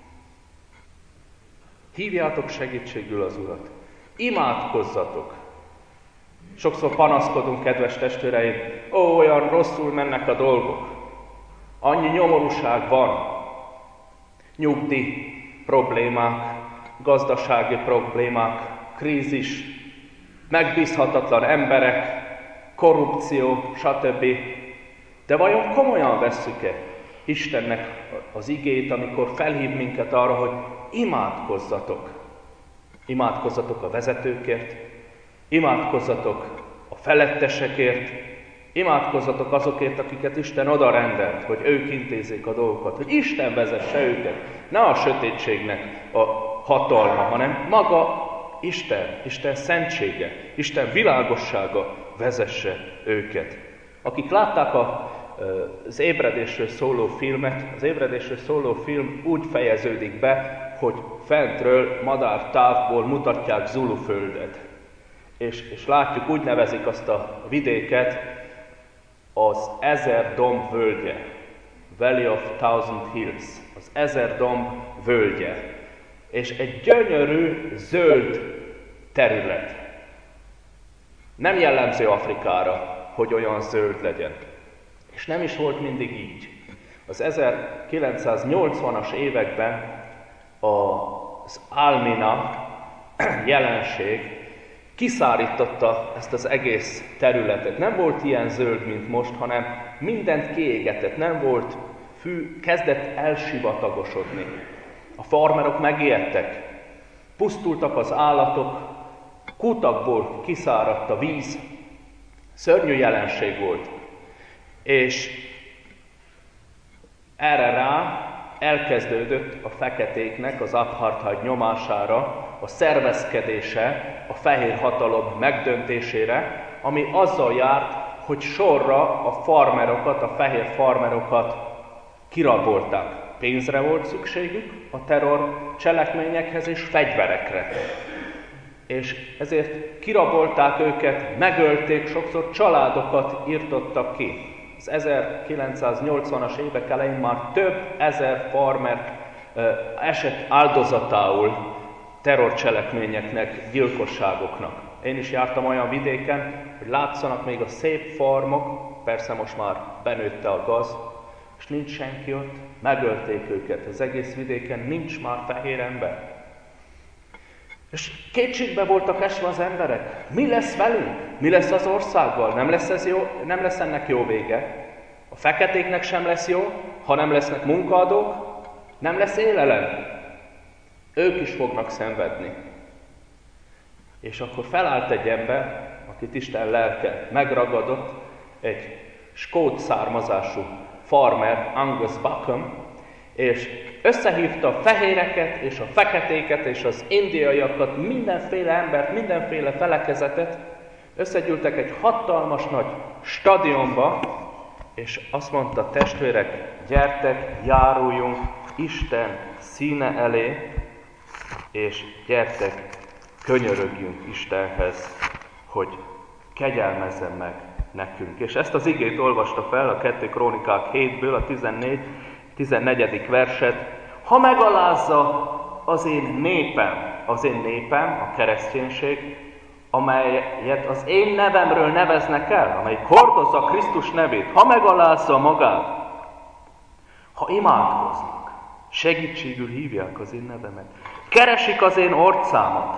Hívjátok segítségül az Urat, imádkozzatok. Sokszor panaszkodunk, kedves testvéreim, ó, olyan rosszul mennek a dolgok. Annyi nyomorúság van. Nyugdíj problémák, gazdasági problémák, krízis, megbízhatatlan emberek, korrupció, stb. De vajon komolyan vesszük-e Istennek az igét, amikor felhív minket arra, hogy imádkozzatok. Imádkozzatok a vezetőkért, imádkozzatok a felettesekért, imádkozzatok azokért, akiket Isten oda rendelt, hogy ők intézzék a dolgokat, hogy Isten vezesse őket. Ne a sötétségnek a hatalma, hanem maga Isten, Isten szentsége, Isten világossága vezesse őket. Akik látták a, az ébredésről szóló filmet, az ébredésről szóló film úgy fejeződik be, hogy fentről madártávból mutatják Zuluföldet. És, és látjuk, úgy nevezik azt a vidéket, az ezer domb völgye, Valley of Thousand Hills, az ezer domb völgye. És egy gyönyörű, zöld terület. Nem jellemző Afrikára, hogy olyan zöld legyen. És nem is volt mindig így. Az ezerkilencszáznyolcvanas években az Almina jelenség kiszárította ezt az egész területet. Nem volt ilyen zöld, mint most, hanem mindent kiégetett, nem volt fű, kezdett elsivatagosodni. A farmerok megijedtek, pusztultak az állatok, kutakból kiszáradt a víz, szörnyű jelenség volt. És erre rá elkezdődött a feketéknek az apartheid nyomására, a szervezkedése, a fehér hatalom megdöntésére, ami azzal járt, hogy sorra a farmerokat, a fehér farmerokat kirabolták. Pénzre volt szükségük a terror cselekményekhez és fegyverekre. És ezért kirabolták őket, megölték, sokszor családokat irtottak ki. Az ezerkilencszáznyolcvanas évek elején már több ezer farmer esett áldozatául terrorcselekményeknek, gyilkosságoknak. Én is jártam olyan vidéken, hogy látszanak még a szép farmok, persze most már benőtte a gaz, és nincs senki ott, megölték őket. Az egész vidéken nincs már fehér ember. És kétségbe voltak esve az emberek. Mi lesz velünk? Mi lesz az országgal? Nem lesz, ez jó, nem lesz ennek jó vége. A feketéknek sem lesz jó, ha nem lesznek munkaadók, nem lesz élelem. Ők is fognak szenvedni. És akkor felállt egy ember, akit Isten lelke megragadott, egy skót származású farmer, Angus Buchan, és összehívta a fehéreket, és a feketéket, és az indiaiakat, mindenféle embert, mindenféle felekezetet, összegyűltek egy hatalmas nagy stadionba, és azt mondta, testvérek, gyertek, járuljunk Isten színe elé, és gyertek, könyörögjünk Istenhez, hogy kegyelmezzen meg nekünk. És ezt az igét olvasta fel a kettő Krónikák hétből, a tizennégy, tizennegyedik verset. Ha megalázza az én népem, az én népem, a kereszténység, amelyet az én nevemről neveznek el, amely hordozza Krisztus nevét, ha megalázza magát, ha imádkoznak, segítségül hívják az én nevemet, keresik az én orcámat,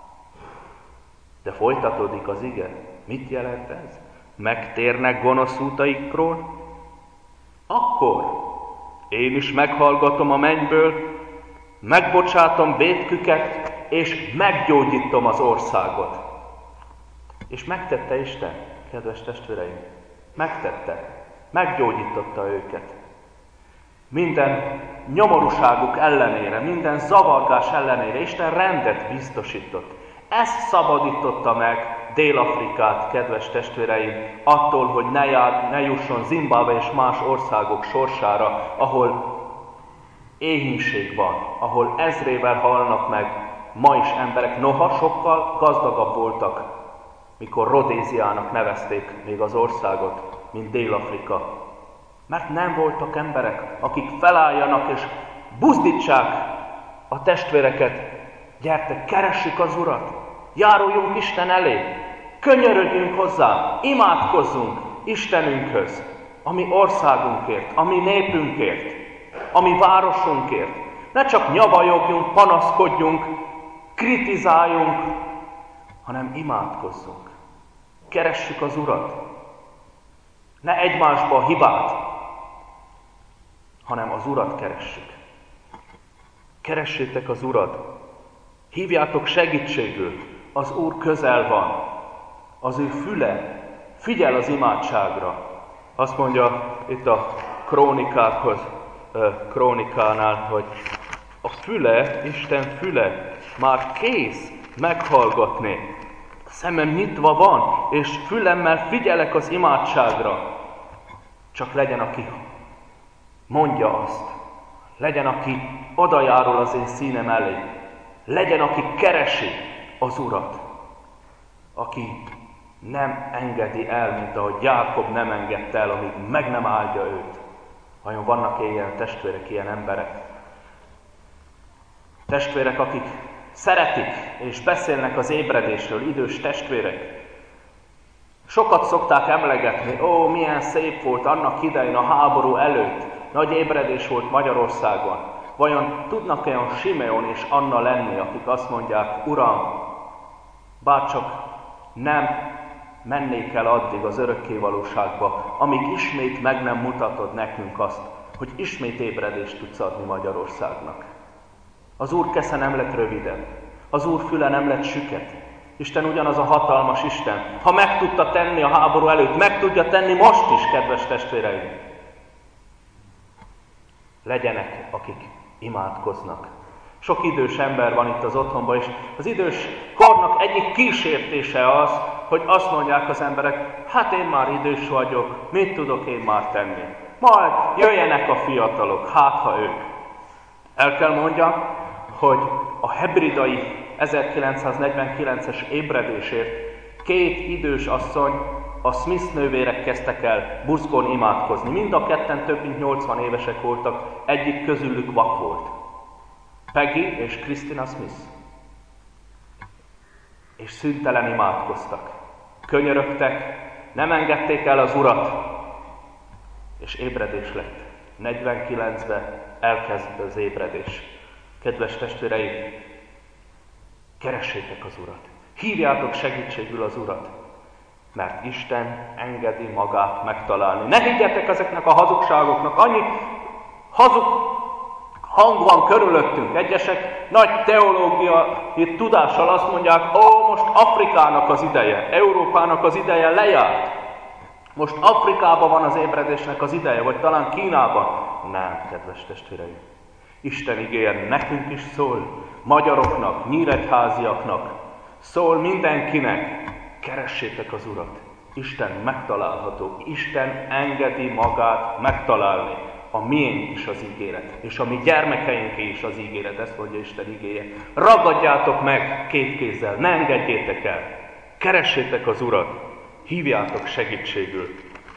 de folytatódik az ige. Mit jelent ez? Megtérnek gonosz útaikról? Akkor én is meghallgatom a mennyből, megbocsátom vétküket, és meggyógyítom az országot. És megtette Isten, kedves testvéreim, megtette, meggyógyította őket. Minden nyomorúságuk ellenére, minden zavargás ellenére Isten rendet biztosított. Ez szabadította meg Dél-Afrikát, kedves testvéreim, attól, hogy ne, jár, ne jusson Zimbabwe és más országok sorsára, ahol éhínség van, ahol ezrével halnak meg ma is emberek, noha sokkal gazdagabb voltak, mikor Rodéziának nevezték még az országot, mint Dél-Afrika. Mert nem voltak emberek, akik felálljanak és buzdítsák a testvéreket. Gyertek, keressük az Urat, járuljunk Isten elé, könyörögjünk hozzá, imádkozzunk Istenünkhöz, a mi országunkért, a mi népünkért, a mi városunkért. Ne csak nyavajogjunk, panaszkodjunk, kritizáljunk, hanem imádkozzunk. Keressük az Urat. Ne egymásba a hibát, hanem az Urat keressük. Keressétek az Urat. Hívjátok segítségül. Az Úr közel van. Az ő füle figyel az imádságra. Azt mondja itt a krónikákhoz, krónikánál, hogy a füle, Isten füle már kész meghallgatni. Szemem nyitva van, és fülemmel figyelek az imádságra. Csak legyen, aki mondja azt. Legyen, aki odajárul az én színem elé. Legyen, aki keresi az Urat. Aki nem engedi el, mint ahogy Jákob nem engedte el, amíg meg nem áldja őt. Vajon vannak ilyen testvérek, ilyen emberek? Testvérek, akik szeretik és beszélnek az ébredésről, idős testvérek. Sokat szokták emlegetni, ó, milyen szép volt annak idején a háború előtt. Nagy ébredés volt Magyarországon. Vajon tudnak olyan Simeon és Anna lenni, akik azt mondják, Uram, bárcsak nem mennék el addig az örökkévalóságba, amíg ismét meg nem mutatod nekünk azt, hogy ismét ébredést tudsz adni Magyarországnak. Az Úr kesze nem lett rövidebb, az Úr füle nem lett süket. Isten ugyanaz a hatalmas Isten. Ha meg tudta tenni a háború előtt, meg tudja tenni most is, kedves testvéreim. Legyenek, akik imádkoznak. Sok idős ember van itt az otthonban, és az idős kornak egyik kísértése az, hogy azt mondják az emberek, hát én már idős vagyok, mit tudok én már tenni? Majd jöjjenek a fiatalok, hát ha ők. El kell mondjam, hogy a hebridai ezerkilencszáznegyvenkilences ébredésért két idős asszony, a Smith nővérek kezdtek el buzgón imádkozni. Mind a ketten több mint nyolcvan évesek voltak, egyik közülük vak volt. Peggy és Christina Smith. És szüntelen imádkoztak. Könyörögtek, nem engedték el az Urat, és ébredés lett. negyvenkilencben elkezd az ébredés. Kedves testvéreim, keressétek az Urat. Hívjátok segítségül az Urat, mert Isten engedi magát megtalálni. Ne higgyetek ezeknek a hazugságoknak, annyi hazug hang van körülöttünk. Egyesek nagy teológiai tudással azt mondják, ó, most Afrikának az ideje, Európának az ideje lejárt. Most Afrikában van az ébredésnek az ideje, vagy talán Kínában. Nem, kedves testvéreim. Isten igéje nekünk is szól, magyaroknak, nyíregyháziaknak, szól mindenkinek, keressétek az Urat. Isten megtalálható, Isten engedi magát megtalálni. A miénk is az ígéret, és a mi gyermekeinké is az ígéret, ezt mondja Isten igéje. Ragadjátok meg két kézzel, ne engedjétek el, keressétek az Urat, hívjátok segítségül,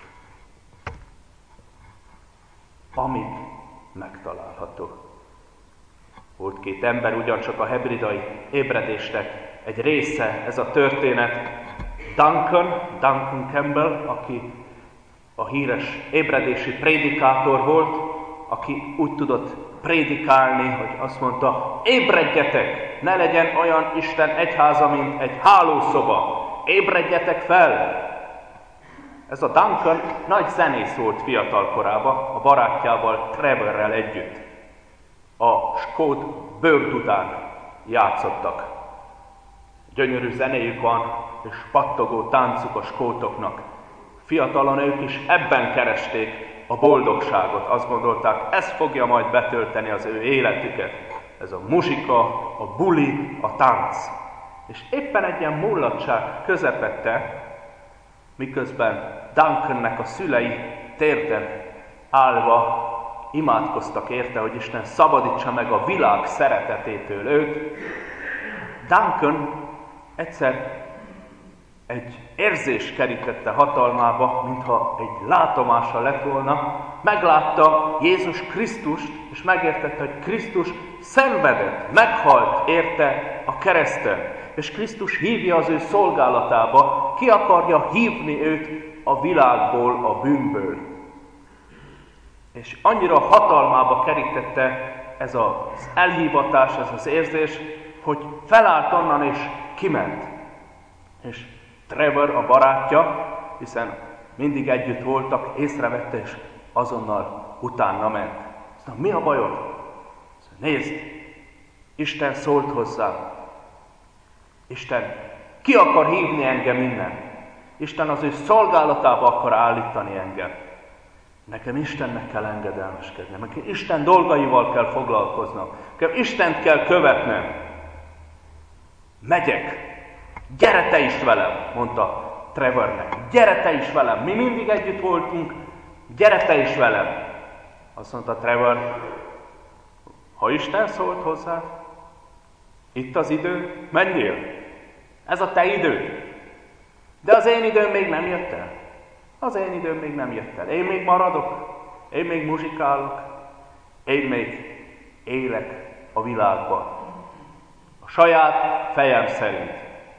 amíg megtalálható. Volt két ember ugyancsak a hebridai ébredésnek egy része, ez a történet. Duncan, Duncan Campbell, aki a híres ébredési prédikátor volt, aki úgy tudott prédikálni, hogy azt mondta, ébredjetek, ne legyen olyan Isten egyháza, mint egy hálószoba, ébredjetek fel! Ez a Duncan nagy zenész volt fiatal korában, a barátjával, Trevorrel együtt. A skót bőrdudán játszottak. Gyönyörű zenéjük van, és pattogó táncuk a skótoknak. Fiatalon ők is ebben keresték a boldogságot. Azt gondolták, ez fogja majd betölteni az ő életüket. Ez a muzsika, a buli, a tánc. És éppen egy ilyen mullatság közepette, miközben Duncannek a szülei térden állva imádkoztak érte, hogy Isten szabadítsa meg a világ szeretetétől őt, Duncan egyszer egy érzés kerítette hatalmába, mintha egy látomása lett volna, meglátta Jézus Krisztust, és megértette, hogy Krisztus szenvedett, meghalt érte a kereszten, és Krisztus hívja az ő szolgálatába, ki akarja hívni őt a világból, a bűnből. És annyira hatalmába kerítette ez az elhívatás, ez az érzés, hogy felállt onnan és kiment. És Trevor, a barátja, hiszen mindig együtt voltak, észrevette, és azonnal utána ment. Azt mondta, mi a bajod? Azt mondta, nézd, Isten szólt hozzám. Isten ki akar hívni engem innen. Isten az ő szolgálatába akar állítani engem. Nekem Istennek kell engedelmeskednem, nekem Isten dolgaival kell foglalkoznom, nekem Istent kell követnem. Megyek. Gyere te is velem, mondta Trevornek. Gyere te is velem. Mi mindig együtt voltunk. Gyere te is velem. Azt mondta Trevor, ha Isten szólt hozzád, itt az idő, menjél. Ez a te időd. De az én időm még nem jött el. Az én időm még nem jött el. Én még maradok. Én még muzsikálok. Én még élek a világban. A saját fejem szerint.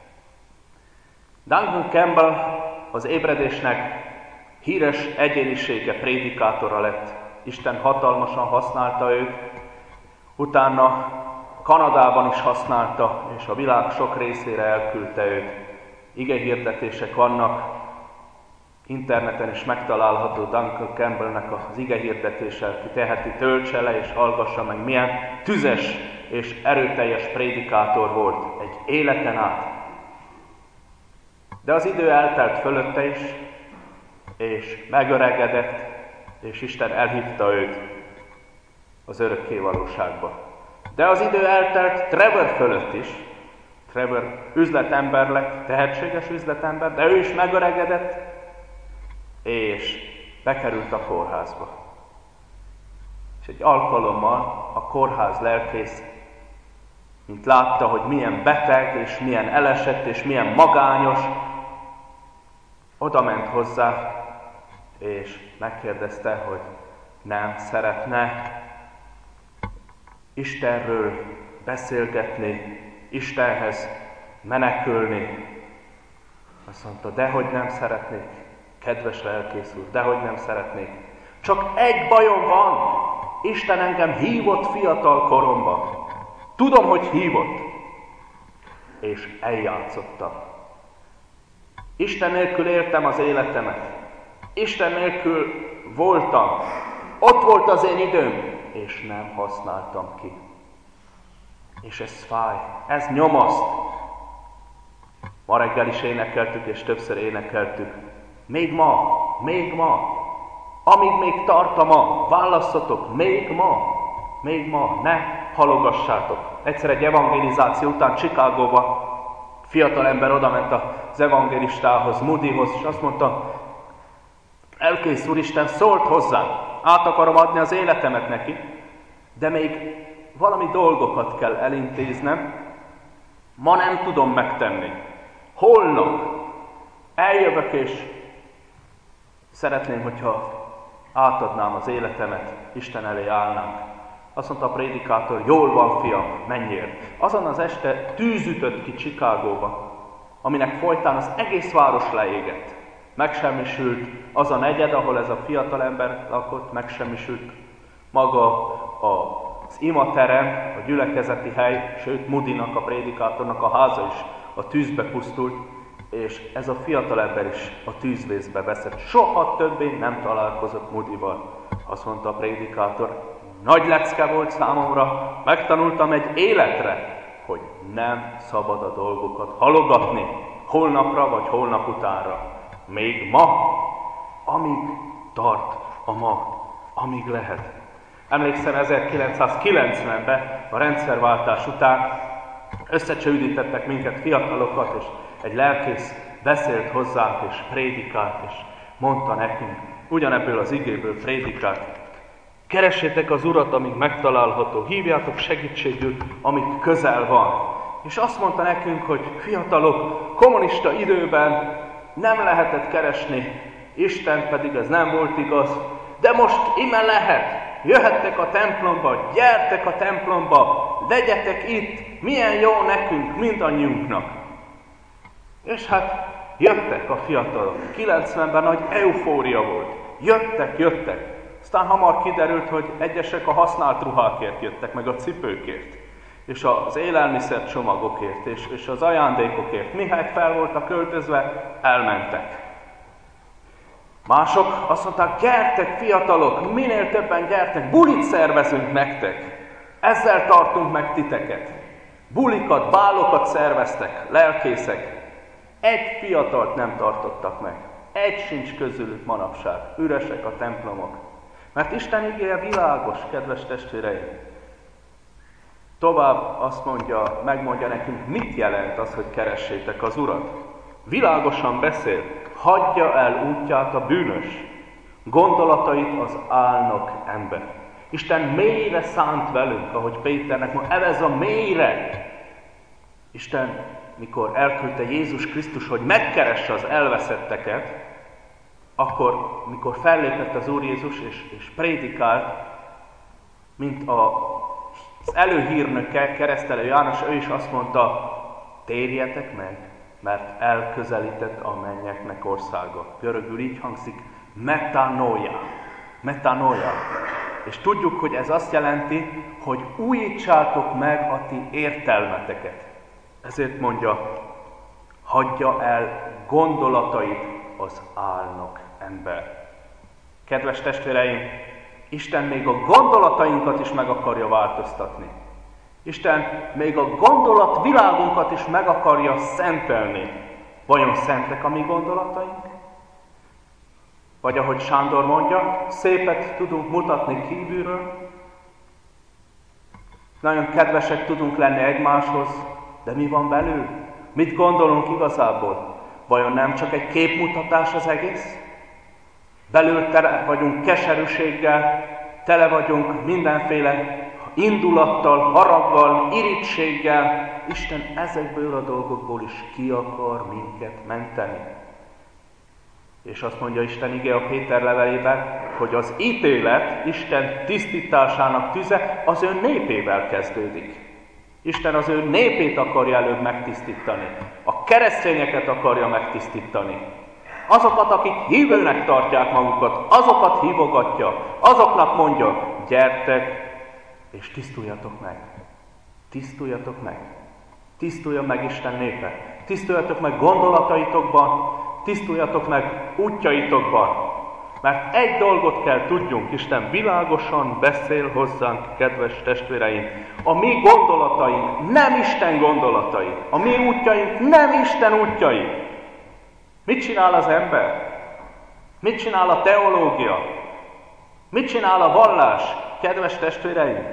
Duncan Campbell az ébredésnek híres egyénisége, prédikátora lett. Isten hatalmasan használta őt. Utána Kanadában is használta, és a világ sok részére elküldte őt. Igehirdetések vannak, interneten is megtalálható Duncan Campbellnek az igehirdetése, ki teheti, töltse le és hallgassa meg, milyen tüzes és erőteljes prédikátor volt egy életen át. De az idő eltelt fölötte is, és megöregedett, és Isten elhívta őt az örökké valóságba. De az idő eltelt Trevor fölött is. Trevor üzletember lett, tehetséges üzletember, de ő is megöregedett, és bekerült a kórházba. És egy alkalommal a kórház lelkész, mint látta, hogy milyen beteg, és milyen elesett, és milyen magányos, oda ment hozzá, és megkérdezte, hogy nem szeretne Istenről beszélgetni, Istenhez menekülni. Azt mondta, dehogy nem szeretnék, kedves lelkész úr, dehogy nem szeretnék. Csak egy bajom van, Isten engem hívott fiatal koromban. Tudom, hogy hívott, és eljátszottam. Isten nélkül éltem az életemet. Isten nélkül voltam. Ott volt az én időm, és nem használtam ki. És ez fáj, ez nyomaszt. Ma reggel is énekeltük, és többször énekeltük. Még ma, még ma, amíg még tart a ma, válasszatok, még ma, még ma, ne halogassátok. Egyszer egy evangelizáció után Chicagóba fiatal ember odament az evangélistához, Moodyhoz, és azt mondta, lelkész úristen szólt hozzám, át akarom adni az életemet neki, de még valami dolgokat kell elintéznem, ma nem tudom megtenni. Holnap eljövök, és szeretném, hogyha átadnám az életemet, Isten elé állnánk. Azt mondta a prédikátor, jól van, fiam, menjél. Azon az este tűz ütött ki Chicagóba, aminek folytán az egész város leégett. Megsemmisült az a negyed, ahol ez a fiatal ember lakott, megsemmisült maga az imaterem, a gyülekezeti hely, sőt Moodynak, a prédikátornak a háza is a tűzbe pusztult, és ez a fiatal ember is a tűzvészbe veszett. Soha többé nem találkozott Moodyval. Azt mondta a prédikátor, nagy lecke volt számomra, megtanultam egy életre, hogy nem szabad a dolgokat halogatni, holnapra vagy holnap utánra. Még ma, amíg tart a ma, amíg lehet. Emlékszem, ezerkilencszázkilencvenben a rendszerváltás után összecsődítettek minket fiatalokat, és egy lelkész beszélt hozzánk, és prédikált, és mondta nekünk, ugyanebből az igéből prédikált, keressétek az Urat, amíg megtalálható, hívjátok segítségül, amíg közel van. És azt mondta nekünk, hogy fiatalok, kommunista időben nem lehetett keresni, Isten pedig ez nem volt igaz, de most ime lehet. Jöhettek a templomba, gyertek a templomba, legyetek itt, milyen jó nekünk, mindannyiunknak. És hát jöttek a fiatalok, kilencvenben nagy eufória volt, jöttek, jöttek. Aztán hamar kiderült, hogy egyesek a használt ruhákért jöttek, meg a cipőkért, és az élelmiszer csomagokért, és, és az ajándékokért. Mihelyt fel voltak költözve, elmentek. Mások azt mondták, gyertek fiatalok, minél többen gyertek, bulit szervezünk nektek. Ezzel tartunk meg titeket. Bulikat, bálokat szerveztek, lelkészek. Egy fiatalt nem tartottak meg. Egy sincs közülük manapság. Üresek a templomok. Mert Isten igéje világos, kedves testvéreim. Tovább azt mondja, megmondja nekünk, mit jelent az, hogy keressétek az Urat. Világosan beszél, hagyja el útját a bűnös, gondolatait az álnok ember. Isten mélyre szánt velünk, ahogy Péternek mondja, evez a mélyre. Isten, mikor elküldte Jézus Krisztus, hogy megkeresse az elveszetteket, akkor, mikor fellépett az Úr Jézus és, és prédikált, mint a, az előhírnöke, keresztelő János, ő is azt mondta, térjetek meg, mert elközelített a mennyeknek országa. Görögül így hangzik, metanoia. Metanoia. És tudjuk, hogy ez azt jelenti, hogy újítsátok meg a ti értelmeteket. Ezért mondja, hagyja el gondolatait az álnok ember. Kedves testvéreim, Isten még a gondolatainkat is meg akarja változtatni. Isten még a gondolatvilágunkat is meg akarja szentelni. Vajon szentek a mi gondolataink? Vagy ahogy Sándor mondja, szépet tudunk mutatni kívülről, nagyon kedvesek tudunk lenni egymáshoz, de mi van belül? Mit gondolunk igazából? Vajon nem csak egy képmutatás az egész? Belül tele vagyunk keserűséggel, tele vagyunk mindenféle indulattal, haraggal, irítséggel. Isten ezekből a dolgokból is ki akar minket menteni. És azt mondja Isten ige a Péter levelében, hogy az ítélet Isten tisztításának tüze az ő népével kezdődik. Isten az ő népét akarja előbb megtisztítani. A keresztényeket akarja megtisztítani. Azokat, akik hívőnek tartják magukat, azokat hívogatja, azoknak mondja, gyertek és tisztuljatok meg. Tisztuljatok meg. Tisztuljon meg Isten népe. Tisztuljatok meg gondolataitokban, tisztuljatok meg útjaitokban. Mert egy dolgot kell tudjunk, Isten világosan beszél hozzánk, kedves testvéreim. A mi gondolataink nem Isten gondolatai. A mi útjaink nem Isten útjai. Mit csinál az ember? Mit csinál a teológia? Mit csinál a vallás, kedves testvéreim?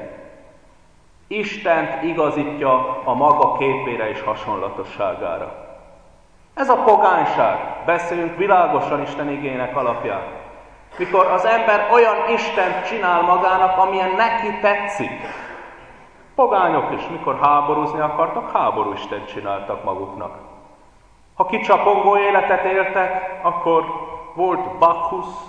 Istent igazítja a maga képére és hasonlatosságára. Ez a pogányság. Beszélünk világosan Isten igének alapján. Mikor az ember olyan Istent csinál magának, amilyen neki tetszik. Pogányok is, mikor háborúzni akartak, háború Istent csináltak maguknak. Ha kicsapongó életet éltek, akkor volt Bakkusz,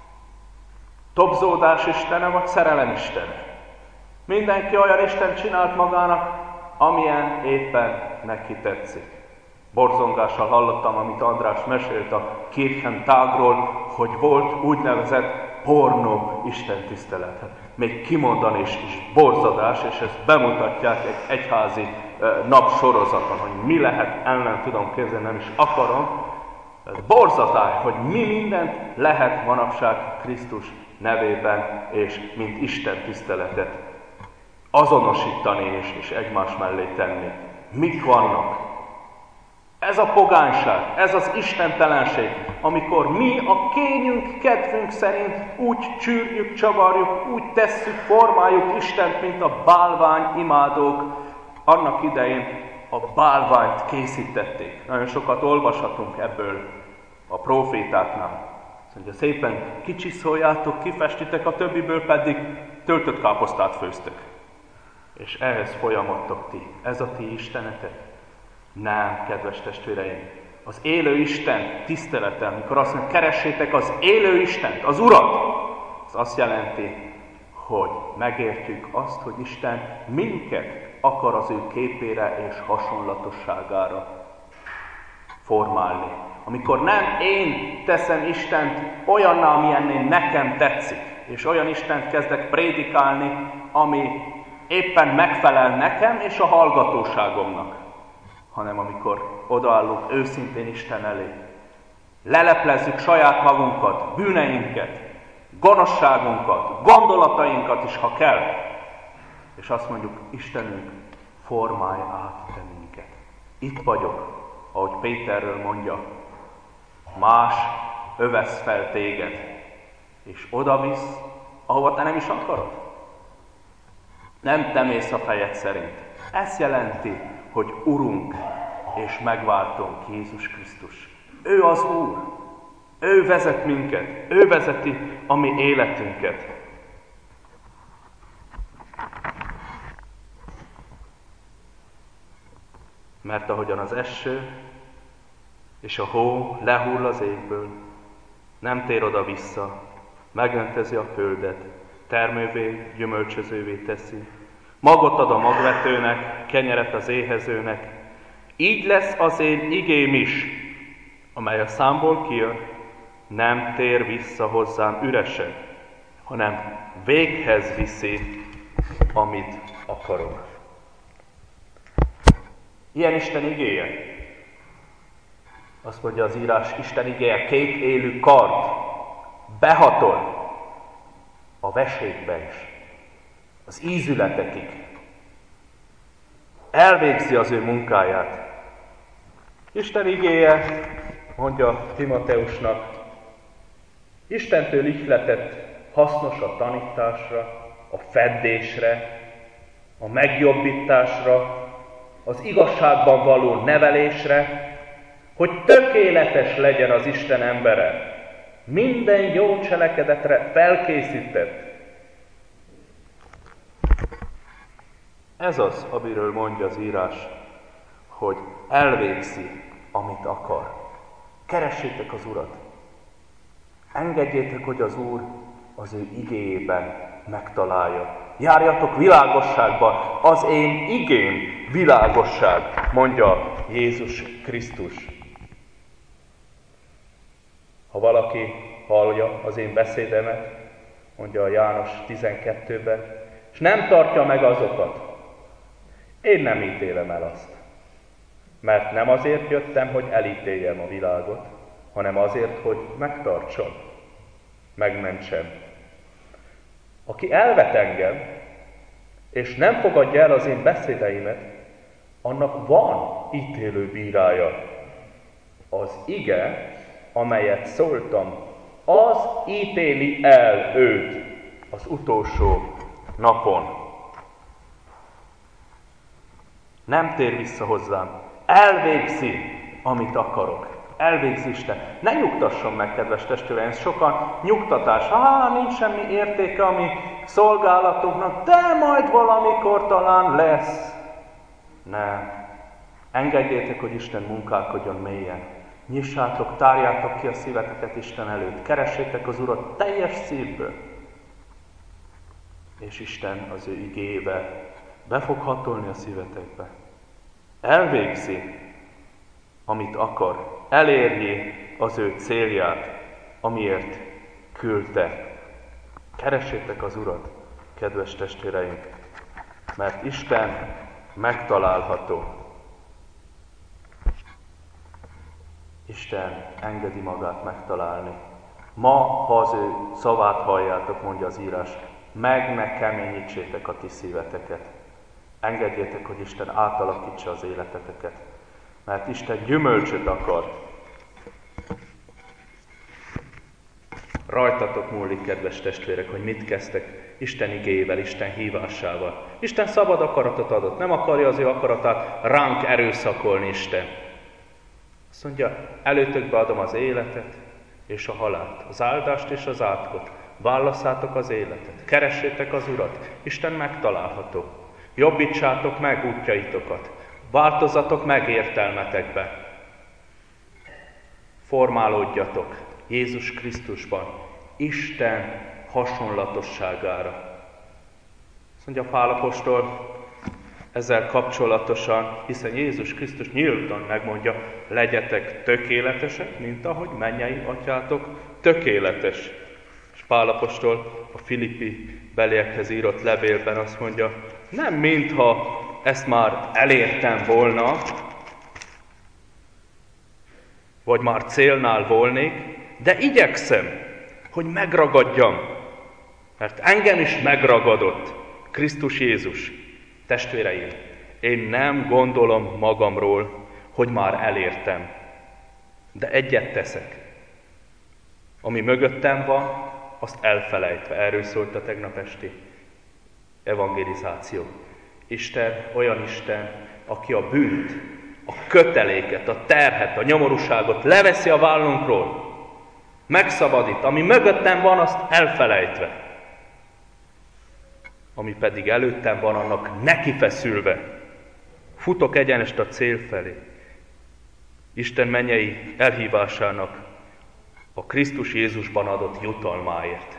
tobzódás istene, vagy szerelem istene. Mindenki olyan Istent csinált magának, amilyen éppen neki tetszik. Borzongással hallottam, amit András mesélt a Kirchentagról, hogy volt úgynevezett pornó istentiszteletet. Még kimondani is, is borzadás, és ezt bemutatják egy egyházi e, napsorozaton, hogy mi lehet, el nem tudom képzelni, nem is akarom. Ez borzatás, hogy mi mindent lehet manapság Krisztus nevében, és mint Isten tiszteletet azonosítani és, és egymás mellé tenni. Mik vannak? Ez a pogányság, ez az istentelenség, amikor mi a kényünk, kedvünk szerint úgy csűrjük, csavarjuk, úgy tesszük, formáljuk Istent, mint a bálvány imádók. Annak idején a bálványt készítették. Nagyon sokat olvashatunk ebből a profétáknál. Azt mondja, szépen kicsiszoljátok, kifestitek, a többiből pedig töltött káposztát főztök. És ehhez folyamodtok ti. Ez a ti istenetek? Nem, kedves testvéreim. Az élő Isten tisztelete, amikor azt mondja, keressétek az élő Istent, az Urat, az azt jelenti, hogy megértjük azt, hogy Isten minket akar az ő képére és hasonlatosságára formálni. Amikor nem én teszem Istent olyanná, amilyenné nekem tetszik, és olyan Istent kezdek prédikálni, ami éppen megfelel nekem és a hallgatóságomnak, hanem amikor odaállunk őszintén Isten elé, leleplezzük saját magunkat, bűneinket, gonoszságunkat, gondolatainkat is, ha kell, és azt mondjuk, Istenünk, formálj át te minket. Itt vagyok, ahogy Péterről mondja, más övesz fel téged, és odavisz, ahova te nem is akarod. Nem te mész a fejed szerint. Ez jelenti, hogy Urunk és megváltunk Jézus Krisztus. Ő az Úr. Ő vezet minket. Ő vezeti a mi életünket. Mert ahogyan az eső és a hó lehull az égből, nem tér oda vissza, megöntezi a földet, termővé, gyümölcsözővé teszi, magot ad a magvetőnek, kenyeret az éhezőnek. Így lesz az én igém is, amely a számból kijön, nem tér vissza hozzám üresen, hanem véghez viszi, amit akarok. Ilyen Isten igéje. Azt mondja az írás, Isten igéje két élő kard, behatol a vesékbe is, az ízületekig. Elvégzi az ő munkáját. Isten igéje, mondja Timoteusnak, Istentől ihletett, hasznos a tanításra, a feddésre, a megjobbításra, az igazságban való nevelésre, hogy tökéletes legyen az Isten embere, minden jó cselekedetre felkészített. Ez az, amiről mondja az írás, hogy elvégzi, amit akar. Keressétek az Urat. Engedjétek, hogy az Úr az ő igéjében megtalálja. Járjatok világosságba, az én igém világosság, mondja Jézus Krisztus. Ha valaki hallja az én beszédemet, mondja a János tizenkettőben, és nem tartja meg azokat, én nem ítélem el azt. Mert nem azért jöttem, hogy elítéljem a világot, hanem azért, hogy megtartsam, megmentsem. Aki elvet engem, és nem fogadja el az én beszédeimet, annak van ítélő bírája. Az ige, amelyet szóltam, az ítéli el őt az utolsó napon. Nem tér vissza hozzám, elvégzi, amit akarok. Elvégzi Isten. Ne nyugtasson meg, kedves testvéreim, sokan nyugtatás. Há, nincs semmi értéke a mi szolgálatunknak, de majd valamikor talán lesz. Nem. Engedjétek, hogy Isten munkálkodjon mélyen. Nyissátok, tárjátok ki a szíveteket Isten előtt. Keressétek az Urat teljes szívből. És Isten az ő igéjével be fog hatolni a szívetekbe. Elvégzi, amit akar. Elérjé az ő célját, amiért küldte. Keressétek az Urat, kedves testvéreim, mert Isten megtalálható. Isten engedi magát megtalálni. Ma, ha az ő szavát halljátok, mondja az írás, meg ne keményítsétek a ti szíveteket. Engedjétek, hogy Isten átalakítsa az életeteket. Mert Isten gyümölcsöt akar. Rajtatok múlik, kedves testvérek, hogy mit kezdtek Isten igéjével, Isten hívásával. Isten szabad akaratot adott, nem akarja az ő akaratát ránk erőszakolni Isten. Azt mondja, előtökbe adom az életet és a halált, az áldást és az átkot. Válasszátok az életet, keressétek az Urat, Isten megtalálható. Jobbítsátok meg útjaitokat, változatok meg értelmetekbe. Formálódjatok Jézus Krisztusban, Isten hasonlatosságára. Azt mondja Pál apostol ezzel kapcsolatosan, hiszen Jézus Krisztus nyíltan megmondja, legyetek tökéletesek, mint ahogy mennyei atyátok tökéletes. És Pál apostol a Filippi beliekhez írott levélben azt mondja, nem mintha ezt már elértem volna, vagy már célnál volnék, de igyekszem, hogy megragadjam, mert engem is megragadott Krisztus Jézus. Testvéreim, én nem gondolom magamról, hogy már elértem, de egyet teszek. Ami mögöttem van, azt elfelejtve. Erről szólt a tegnap esti evangelizáció. Isten olyan Isten, aki a bűnt, a köteléket, a terhet, a nyomorúságot leveszi a vállunkról, megszabadít. Ami mögöttem van, azt elfelejtve. Ami pedig előttem van, annak nekifeszülve. Futok egyenest a cél felé. Isten mennyei elhívásának a Krisztus Jézusban adott jutalmáért.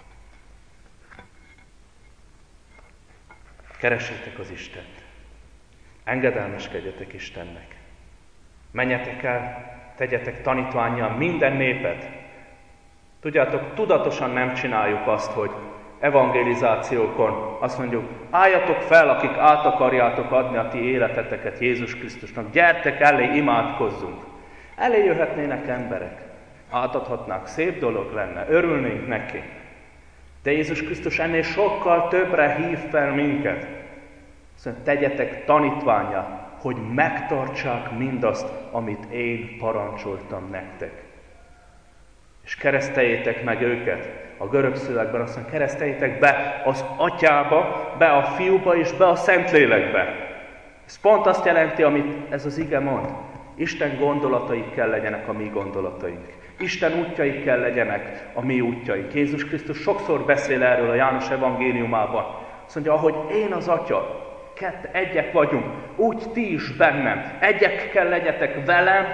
Keressétek az Istent. Engedelmeskedjetek Istennek. Menjetek el, tegyetek tanítvánnyal minden népet. Tudjátok, tudatosan nem csináljuk azt, hogy evangelizációkon azt mondjuk, álljatok fel, akik át akarjátok adni a ti életeteket Jézus Krisztusnak, gyertek elé, imádkozzunk. Elé jöhetnének emberek, átadhatnák, szép dolog lenne, örülnénk neki. De Jézus Krisztus ennél sokkal többre hív fel minket. Azt mondja, tegyetek tanítvánnyá, hogy megtartsák mindazt, amit én parancsoltam nektek. És kereszteljétek meg őket. A görög szövegben azt mondja, kereszteljétek be az Atyába, be a Fiúba és be a Szentlélekbe. Ez pont azt jelenti, amit ez az ige mond. Isten gondolatai kell legyenek a mi gondolataink. Isten útjai kell legyenek a mi útjaink. Jézus Krisztus sokszor beszél erről a János evangéliumában. Azt mondja, ahogy én az Atya, kett, egyek vagyunk, úgy ti is bennem. Egyek kell legyetek velem,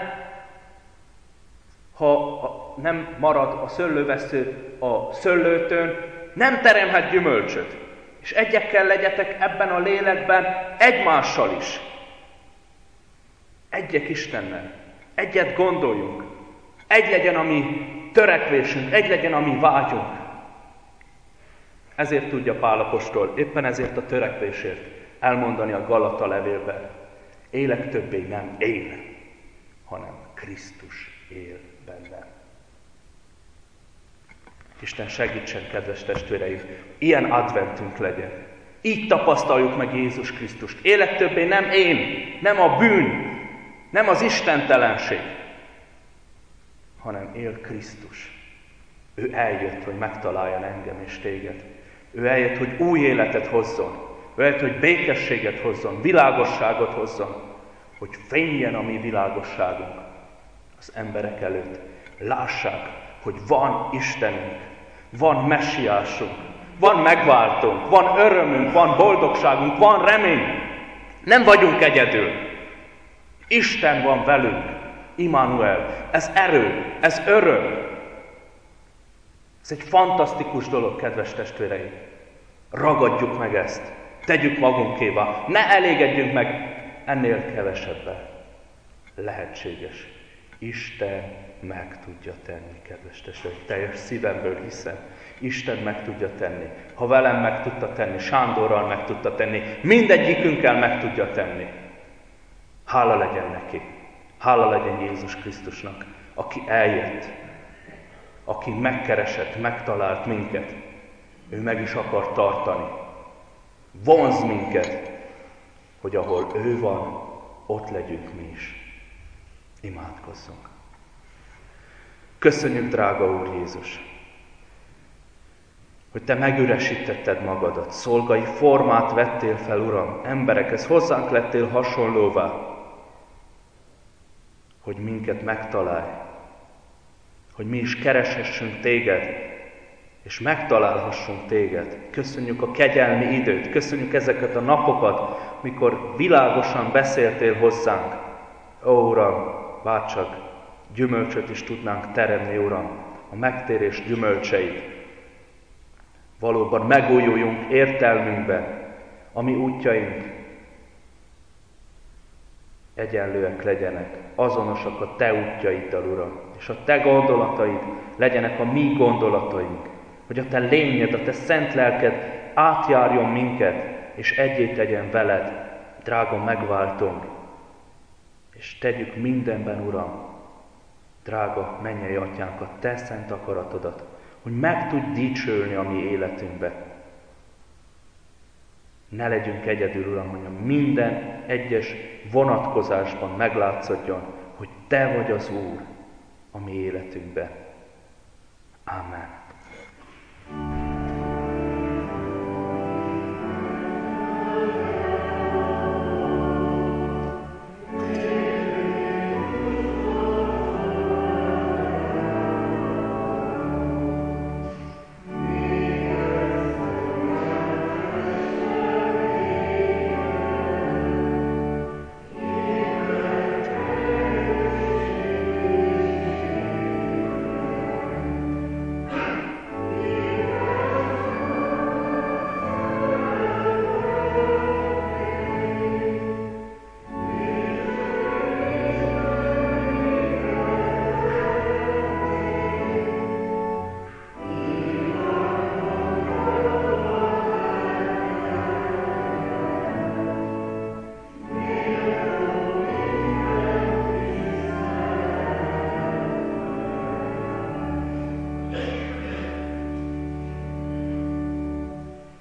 ha nem marad a szőlővesző a szőlőtön, nem teremhet gyümölcsöt. És egyek kell legyetek ebben a lélekben egymással is. Egyek Istennel. Egyet gondoljunk. Egy legyen a mi törekvésünk, egy legyen a mi vágyunk. Ezért tudja Pál apostol, éppen ezért a törekvésért elmondani a Galata levélben. Élek többé nem én, hanem Krisztus él bennem. Isten segítsen, kedves testvéreim, ilyen adventünk legyen. Így tapasztaljuk meg Jézus Krisztust. Élek többé nem én, nem a bűn, nem az istentelenség, hanem él Krisztus. Ő eljött, hogy megtaláljon engem és téged. Ő eljött, hogy új életet hozzon. Ő eljött, hogy békességet hozzon, világosságot hozzon, hogy fényjen a mi világosságunk az emberek előtt. Lássák, hogy van Istenünk, van messiásunk, van megváltónk, van örömünk, van boldogságunk, van remény. Nem vagyunk egyedül. Isten van velünk. Immanuel. Ez erő, ez öröm. Ez egy fantasztikus dolog, kedves testvéreim. Ragadjuk meg ezt. Tegyük magunkévá. Ne elégedjünk meg ennél kevesebben. Lehetséges. Isten meg tudja tenni, kedves testvéreim. Teljes szívemből hiszem. Isten meg tudja tenni. Ha velem meg tudta tenni, Sándorral meg tudta tenni, mindegyikünkkel meg tudja tenni. Hála legyen neki. Hála legyen Jézus Krisztusnak, aki eljött, aki megkeresett, megtalált minket. Ő meg is akar tartani. Vonz minket, hogy ahol ő van, ott legyünk mi is. Imádkozzunk. Köszönjük, drága Úr Jézus, hogy Te megüresítetted magadat, szolgai formát vettél fel, Uram, emberekhez, hozzánk lettél hasonlóvá, hogy minket megtalálj, hogy mi is kereshessünk Téged, és megtalálhassunk Téged. Köszönjük a kegyelmi időt, köszönjük ezeket a napokat, mikor világosan beszéltél hozzánk. Ó, Uram, bárcsak gyümölcsöt is tudnánk teremni, Uram, a megtérés gyümölcseit. Valóban megújuljunk értelmünkben, a mi útjaink egyenlőek legyenek, azonosak a Te útjaiddal, Uram, és a Te gondolataid legyenek a mi gondolataink, hogy a Te lényed, a Te szent lelked átjárjon minket, és egyé tegyen veled, drága megváltónk, és tegyük mindenben, Uram, drága mennyei Atyánk, a Te szent akaratodat, hogy meg tudj dicsőlni a mi életünkbe. Ne legyünk egyedül, Uram, hogy a minden egyes vonatkozásban meglátszódjon, hogy Te vagy az Úr a mi életünkben. Amen.